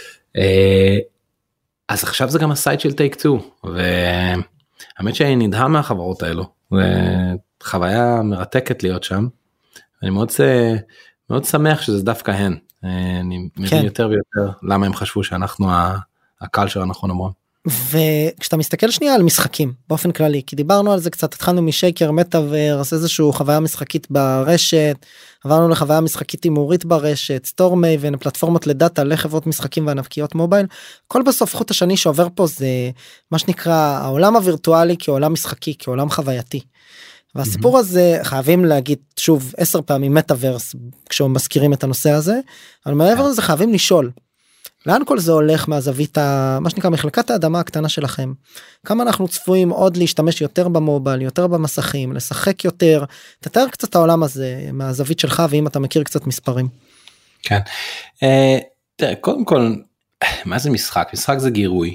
אז עכשיו זה גם הסייט של טייק טו, והאמת שאני נדהם מהחברות האלו, וחוויה מרתקת להיות שם, אני מאוד, מאוד שמח שזה דווקא הן, אני מבין יותר ויותר למה הם חשבו שאנחנו הקלצ'ר הנכון המון. וכשאתה מסתכל שנייה על משחקים באופן כללי, כי דיברנו על זה קצת, התחלנו משקר, מטאברס, איזשהו חוויה משחקית ברשת, עברנו לחוויה משחקית הימורית ברשת, סטורמייבן, פלטפורמות לדאטה לחברות משחקים וענקיות מובייל, כל בסוף חוט השני שעובר פה זה מה שנקרא העולם הווירטואלי כעולם משחקי, כעולם חווייתי. והסיפור הזה חייבים להגיד שוב עשר פעמים מטאברס כשמזכירים את הנושא הזה, אבל מעבר לזה חייבים לשאול, לאן כל זה הולך מהזווית, מה שנקרא מחלקת האדמה הקטנה שלכם? כמה אנחנו צפויים עוד להשתמש יותר במובייל, יותר במסכים, לשחק יותר? תתאר קצת העולם הזה מהזווית שלך, ואם אתה מכיר קצת מספרים. כן. תראה, קודם כל, מה זה משחק? משחק זה גירוי.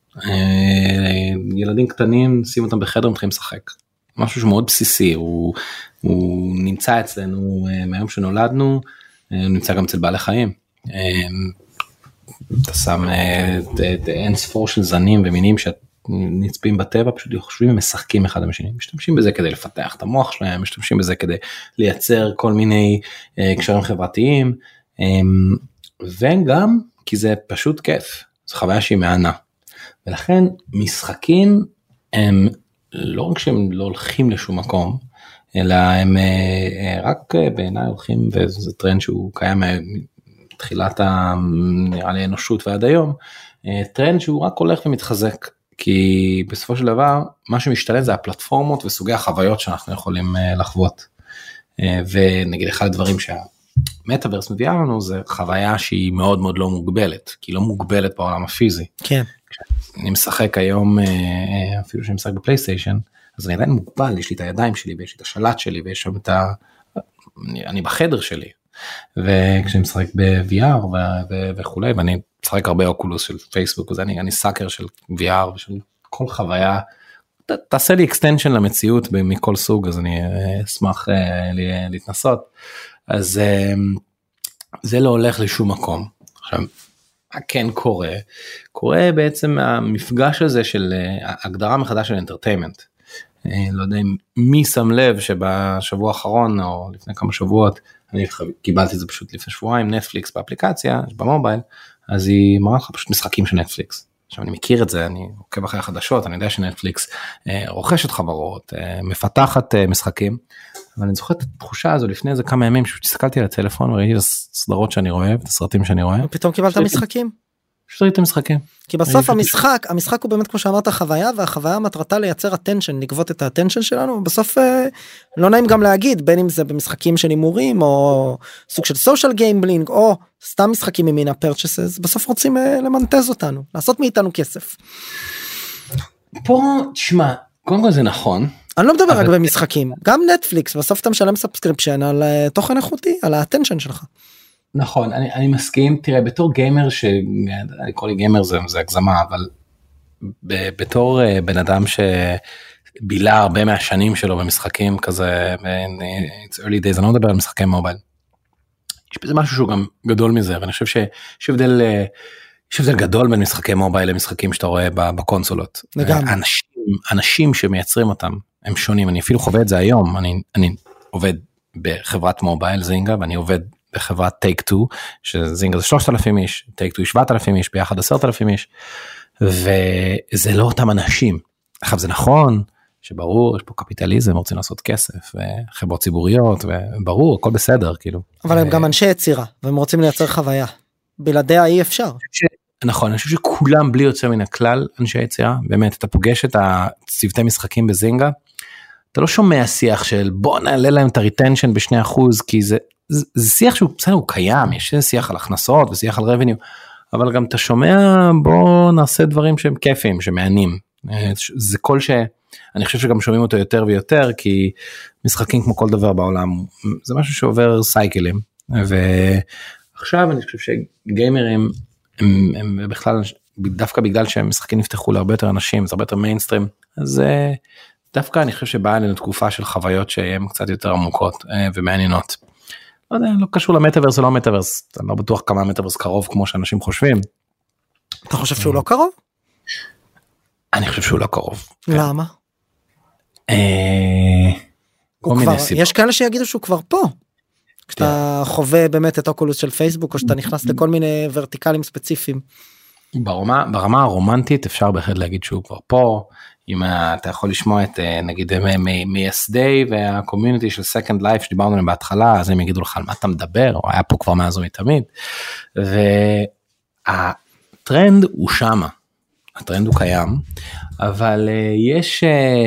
ילדים קטנים, שים אותם בחדר, מתחילים לשחק. משהו שמאוד בסיסי, הוא נמצא אצלנו מהיום שנולדנו, הוא נמצא גם אצל בעלי חיים. אתה שם אין ספור של זנים ומינים שנצפים בטבע, פשוט חושבים ומשחקים אחד המשנים, משתמשים בזה כדי לפתח את המוח שלהם, משתמשים בזה כדי לייצר כל מיני קשרים חברתיים, וגם כי זה פשוט כיף, זו חוויה שהיא מענה, ולכן משחקים הם לא רק שהם לא הולכים לשום מקום, אלא הם רק בעיניי הולכים, וזה טרנד שהוא קיים תחילת נראה לי אנושות ועד היום, טרנד שהוא רק הולך ומתחזק, כי בסופו של דבר מה שמשתלט זה הפלטפורמות וסוגי החוויות שאנחנו יכולים לחוות, ונגיד אחד הדברים שהמטאברס מביאה לנו זה חוויה שהיא מאוד מאוד לא מוגבלת, כי היא לא מוגבלת בעולם הפיזי. כן. אני משחק היום, אפילו שאני משחק בפלייסטיישן, אז אני עדיין מוגבל, יש לי את הידיים שלי ויש לי את השלט שלי ויש שם את ה... אני בחדר שלי. וכשאני משחק ב-וי אר וכולי, ואני משחק הרבה אוקולוס של פייסבוק, אז אני, אני סאקר של וי אר ושל כל חוויה, ת, תעשה לי אקסטנשן למציאות מכל סוג, אז אני אשמח להתנסות, אז זה לא הולך לשום מקום. עכשיו, מה כן קורה? קורה בעצם המפגש הזה של הגדרה מחדש של אנטרטיימנט, לא יודע אם מי שם לב שבשבוע האחרון או לפני כמה שבועות, אני קיבלתי את זה פשוט לפני שבועיים, נטפליקס באפליקציה, במובייל, אז היא מראה לך פשוט משחקים של נטפליקס. עכשיו אני מכיר את זה, אני עוקב אחרי החדשות, אני יודע שנטפליקס רוכשת חברות, מפתחת משחקים, אבל אני זוכר את התחושה הזו לפני איזה כמה ימים, שהסתכלתי על הטלפון וראיתי את הסדרות שאני רואה, את הסרטים שאני רואה. ופתאום קיבלת משחקים? פשוט ראיתי משחקים. כי בסוף המשחק, המשחק הוא באמת כמו שאמרת חוויה, והחוויה מטרתה לייצר attention, לגבות את ה-attention שלנו, ובסוף לא נעים גם להגיד, בין אם זה במשחקים של הימורים, או סוג של social gambling, או סתם משחקים ממין ה-purchases, בסוף רוצים למנטז אותנו, לעשות מאיתנו כסף. פה, תשמע, קודם כל זה נכון. אני לא מדבר רק במשחקים, גם נטפליקס, בסוף אתה משלם סאבסקריפשן על תוכן איכותי, על האטנשן שלך. נכון, אני, אני מסכים, תראה, בתור גיימר, אני קורא לי גיימר זה, זה הגזמה, אבל ב, בתור בן אדם שבילה הרבה מהשנים שלו במשחקים כזה, it's early days, אני לא מדבר על משחקי מובייל, יש בזה משהו שהוא גם גדול מזה, ואני חושב שיש הבדל, יש הבדל גדול בין משחקי מובייל למשחקים שאתה רואה בקונסולות. לגמרי. אנשים, אנשים שמייצרים אותם, הם שונים, אני אפילו חווה את זה היום, אני, אני עובד בחברת מובייל, זינגה, ואני עובד בחברת טייק טו, שזינגה זה שלושת אלפים איש, טייק טו שבעת אלפים איש, ביחד עשרת אלפים איש, וזה לא אותם אנשים. עכשיו זה נכון, שברור, יש פה קפיטליזם, רוצים לעשות כסף, וחברות ציבוריות, וברור, הכל בסדר, כאילו. אבל הם גם אנשי יצירה, והם רוצים לייצר חוויה. בלעדיה אי אפשר. נכון, אני חושב שכולם בלי יוצא מן הכלל, אנשי יצירה, באמת, אתה פוגש את הצוותי משחקים בזינגה, אתה לא שומע שיח של בוא נעלה להם את הריטנשן בשני אחוז, כי זה, זה, זה שיח שהוא, בסדר, הוא קיים, יש שיח על הכנסות ושיח על רבניו, אבל גם אתה שומע, בוא נעשה דברים שהם כיפים, שמענים. זה כל ש... אני חושב שגם שומעים אותו יותר ויותר, כי משחקים כמו כל דבר בעולם, זה משהו שעובר סייקלים, ועכשיו אני חושב שגיימרים, הם, הם בכלל, דווקא בגלל שהם משחקים נפתחו להרבה יותר אנשים, זה הרבה יותר מיינסטרים, אז דווקא אני חושב שבאה לנו תקופה של חוויות שהן קצת יותר עמוקות ומעניינות. לא יודע, לא קשור למטאברס או לא מטאברס, אני לא בטוח כמה המטאברס קרוב כמו שאנשים חושבים. אתה חושב שהוא לא קרוב? אני חושב שהוא לא קרוב. למה? יש כאלה שיגידו שהוא כבר פה. כשאתה חווה באמת את אוקולוס של פייסבוק, או שאתה נכנס לכל מיני ורטיקלים ספציפיים. ברמה, ברמה הרומנטית אפשר בהחלט להגיד שהוא כבר פה, אם אתה יכול לשמוע את נגיד מייסדי והקומיוניטי של Second Life שדיברנו עליהם בהתחלה, אז הם יגידו לך על מה אתה מדבר, הוא היה פה כבר מאז ומתמיד, והטרנד הוא שמה, הטרנד הוא קיים, אבל יש,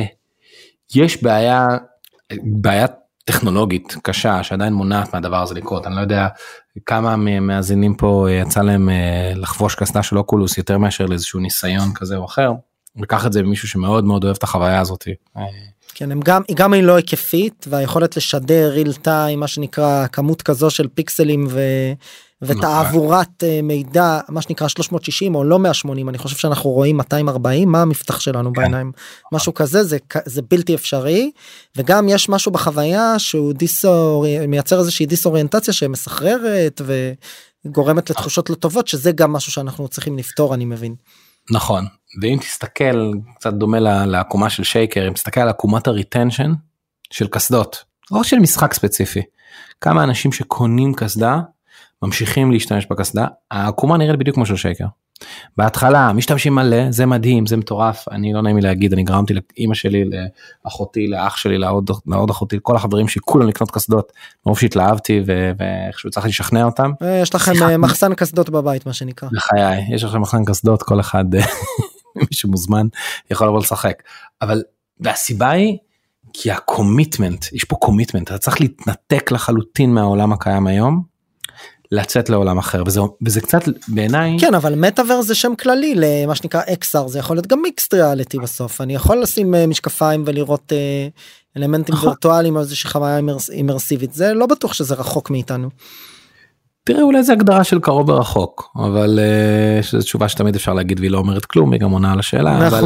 יש בעיה, בעיה טכנולוגית קשה שעדיין מונעת מהדבר הזה לקרות. אני לא יודע כמה מאזינים פה יצא להם לחבוש קסדה של אוקולוס יותר מאשר לאיזשהו ניסיון כזה או אחר, לקח את זה במישהו שמאוד מאוד אוהב את החוויה הזאת. כן, הם גם, היא גם היא לא היקפית, והיכולת לשדר ריל טיים, מה שנקרא כמות כזו של פיקסלים ו... ותעבורת מידע, מה שנקרא שלוש מאות שישים או לא מאה ושמונים, אני חושב שאנחנו רואים מאתיים וארבעים, מה המפתח שלנו בעיניים? משהו כזה, זה, זה בלתי אפשרי, וגם יש משהו בחוויה שהוא דיסור, מייצר איזושהי דיסאוריינטציה שמסחררת וגורמת לתחושות לא טובות, שזה גם משהו שאנחנו צריכים לפתור, אני מבין. נכון, ואם תסתכל, קצת דומה לעקומה של שייקר, אם תסתכל על עקומת הריטנשן של קסדות, או של משחק ספציפי, כמה אנשים שקונים קסדה, ממשיכים להשתמש בקסדה, העקומה נראית בדיוק כמו של שייקר. בהתחלה, משתמשים מלא, זה מדהים, זה מטורף, אני לא נעים לי להגיד, אני גרמתי לאמא שלי, לאחותי, לאח שלי, לעוד, לעוד אחותי, כל החברים שכולם לקנות קסדות, מרוב שהתלהבתי, ואיכשהו צריך לשכנע אותם. יש לכם מחסן קסדות בבית, מה שנקרא. בחיי, יש לכם מחסן קסדות, כל אחד, מי שמוזמן, יכול לבוא לשחק. אבל, והסיבה היא, כי הקומיטמנט, יש פה קומיטמנט, אתה צריך להתנתק לחלוטין מהעולם הקיים היום, לצאת לעולם אחר, וזה, וזה קצת בעיניי... כן, אבל מטאברס זה שם כללי, למה שנקרא אקס אר, זה יכול להיות גם מיקסט ריאליטי בסוף, אני יכול לשים משקפיים ולראות אלמנטים וירטואליים, או איזושהי חוויה אימרסיבית, זה לא בטוח שזה רחוק מאיתנו. תראה, אולי זה הגדרה של קרוב ורחוק, אבל שזו תשובה שתמיד אפשר להגיד, והיא לא אומרת כלום, היא גם עונה על השאלה, אבל...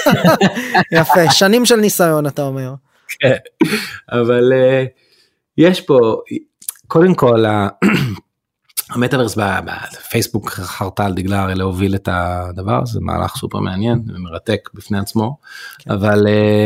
יפה, שנים של ניסיון, אתה אומר. כן, אבל יש פה, קודם כל, המטאברס בפייסבוק חרטה על דגלה הרי להוביל את הדבר, זה מהלך סופר מעניין ומרתק בפני עצמו, אבל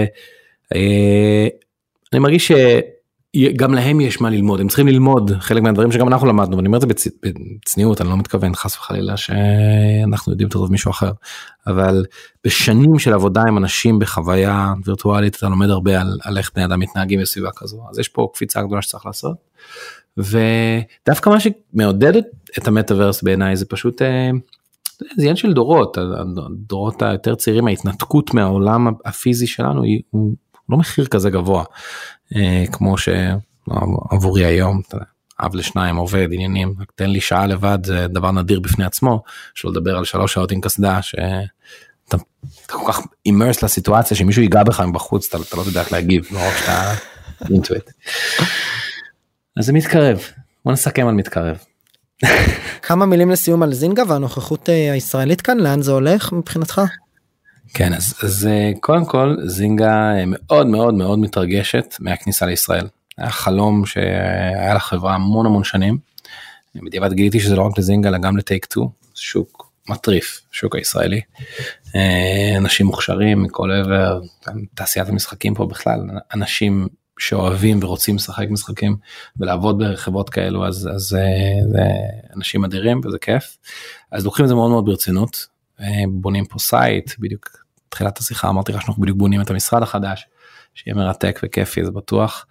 אני מרגיש שגם להם יש מה ללמוד, הם צריכים ללמוד חלק מהדברים שגם אנחנו למדנו, ואני אומר את זה בצניעות, אני לא מתכוון חס וחלילה שאנחנו יודעים טוב מישהו אחר, אבל בשנים של עבודה עם אנשים בחוויה וירטואלית, אתה לומד הרבה על, על איך בני אדם מתנהגים בסביבה כזו, אז יש פה קפיצה גדולה שצריך לעשות, ודווקא מה שמעודד את המטאברס בעיניי זה פשוט זה עניין של דורות, הדורות היותר צעירים, ההתנתקות מהעולם הפיזי שלנו הוא לא מחיר כזה גבוה, כמו שעבורי היום, אב לשניים עובד עניינים, תן לי שעה לבד, זה דבר נדיר בפני עצמו, שלא לדבר על שלוש שעות עם קסדה, אתה כל כך אימרס לסיטואציה, שמישהו ייגע בך מבחוץ, אתה, אתה לא יודע איך להגיב, לא רק שאתה אינטואיט. אז זה מתקרב, בוא נסכם על מתקרב. כמה מילים לסיום על זינגה והנוכחות הישראלית כאן, לאן זה הולך מבחינתך? כן, אז, אז קודם כל, זינגה מאוד מאוד מאוד מתרגשת מהכניסה לישראל. היה חלום שהיה לחברה המון המון שנים. בדיעבד גיליתי שזה לא רק לזינגה, אלא גם לטייק טו, שוק מטריף, שוק הישראלי. אנשים מוכשרים מכל עבר, תעשיית המשחקים פה בכלל, אנשים שאוהבים ורוצים לשחק משחקים, ולעבוד בחברות כאלו, אז, אז זה אנשים אדירים, וזה כיף. אז לוקחים את זה מאוד מאוד ברצינות, בונים פה סייט, בדיוק תחילת השיחה אמרתי לך שאנחנו בדיוק בונים את המשרד החדש, שיהיה מרתק וכיפי, זה בטוח,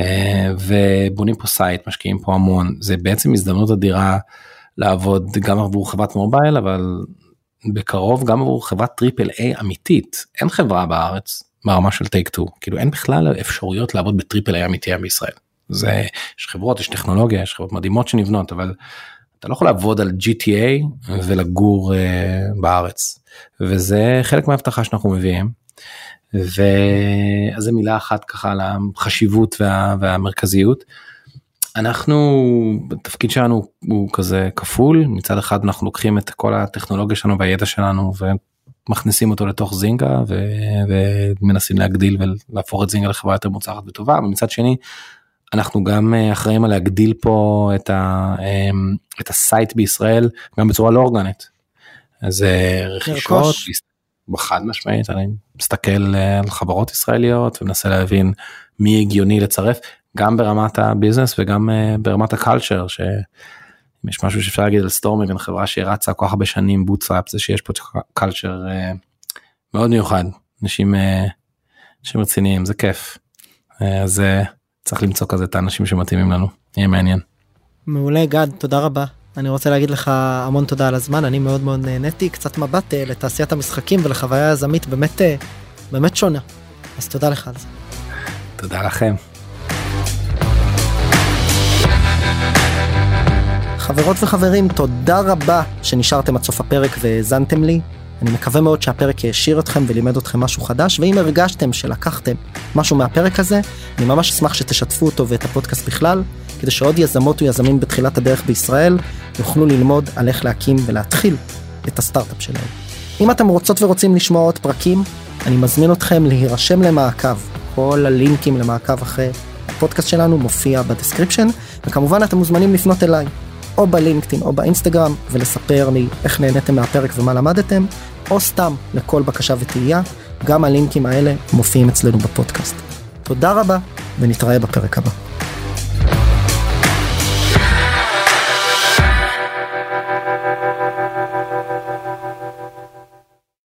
ובונים פה סייט, משקיעים פה המון, זה בעצם הזדמנות אדירה לעבוד גם עבור חברת מובייל, אבל בקרוב גם עבור חברת טריפל איי אמיתית, אין חברה בארץ, ברמה של טייק טו, כאילו אין בכלל אפשרויות לעבוד בטריפל איי אמיתי בישראל, זה, יש חברות, יש טכנולוגיה, יש חברות מדהימות שנבנות, אבל אתה לא יכול לעבוד על ג'י טי איי ולגור uh, בארץ, וזה חלק מההבטחה שאנחנו מביאים, ואז זה מילה אחת ככה על החשיבות וה, והמרכזיות. אנחנו, בתפקיד שלנו הוא כזה כפול, מצד אחד אנחנו לוקחים את כל הטכנולוגיה שלנו והידע שלנו, ומכניסים אותו לתוך זינגה, ו, ומנסים להגדיל ולהפוך את זינגה לחברה יותר מוצלחת וטובה, ומצד שני, אנחנו גם אחראים על להגדיל פה את, ה, את הסייט בישראל, גם בצורה לא אורגנית. אז רכישות, בחד משמעית, אני מסתכל על חברות ישראליות, ומנסה להבין מי הגיוני לצרף, גם ברמת הביזנס וגם ברמת הקלצ'ר, שאם יש משהו שאפשר להגיד על סטורמי, בין חברה שרצה כל כך הרבה שנים בוטסטראפ, זה שיש פה קלצ'ר מאוד מיוחד, אנשים, אנשים רציניים, זה כיף. אז צריך למצוא כזה את האנשים שמתאימים לנו, יהיה מעניין. מעולה גד, תודה רבה. אני רוצה להגיד לך המון תודה על הזמן, אני מאוד מאוד נהניתי, קצת מבט לתעשיית המשחקים ולחוויה הזמית באמת, באמת שונה. אז תודה לך על זה. תודה לכם. חברות וחברים, תודה רבה שנשארתם עד סוף הפרק והאזנתם לי. אני מקווה מאוד שהפרק ישיר אתכם ולימד אתכם משהו חדש, ואם הרגשתם שלקחתם משהו מהפרק הזה, אני ממש אשמח שתשתפו אותו ואת הפודקאסט בכלל, כדי שעוד יזמות ויזמים בתחילת הדרך בישראל יוכלו ללמוד על איך להקים ולהתחיל את הסטארט-אפ שלהם. אם אתם רוצות ורוצים לשמוע עוד פרקים, אני מזמין אתכם להירשם למעקב. כל הלינקים למעקב אחרי הפודקאסט שלנו מופיע בדסקריפשן, וכמובן אתם מוזמנים לפנות אליי, או בלינקדאין או באינסטגרם, ולספר לי איך נהניתם מהפרק ומה למדתם, או סתם לכל בקשה ותהייה, גם הלינקים האלה מופיעים אצלנו בפודקאסט. תודה רבה, ונתראה בפרק הבא.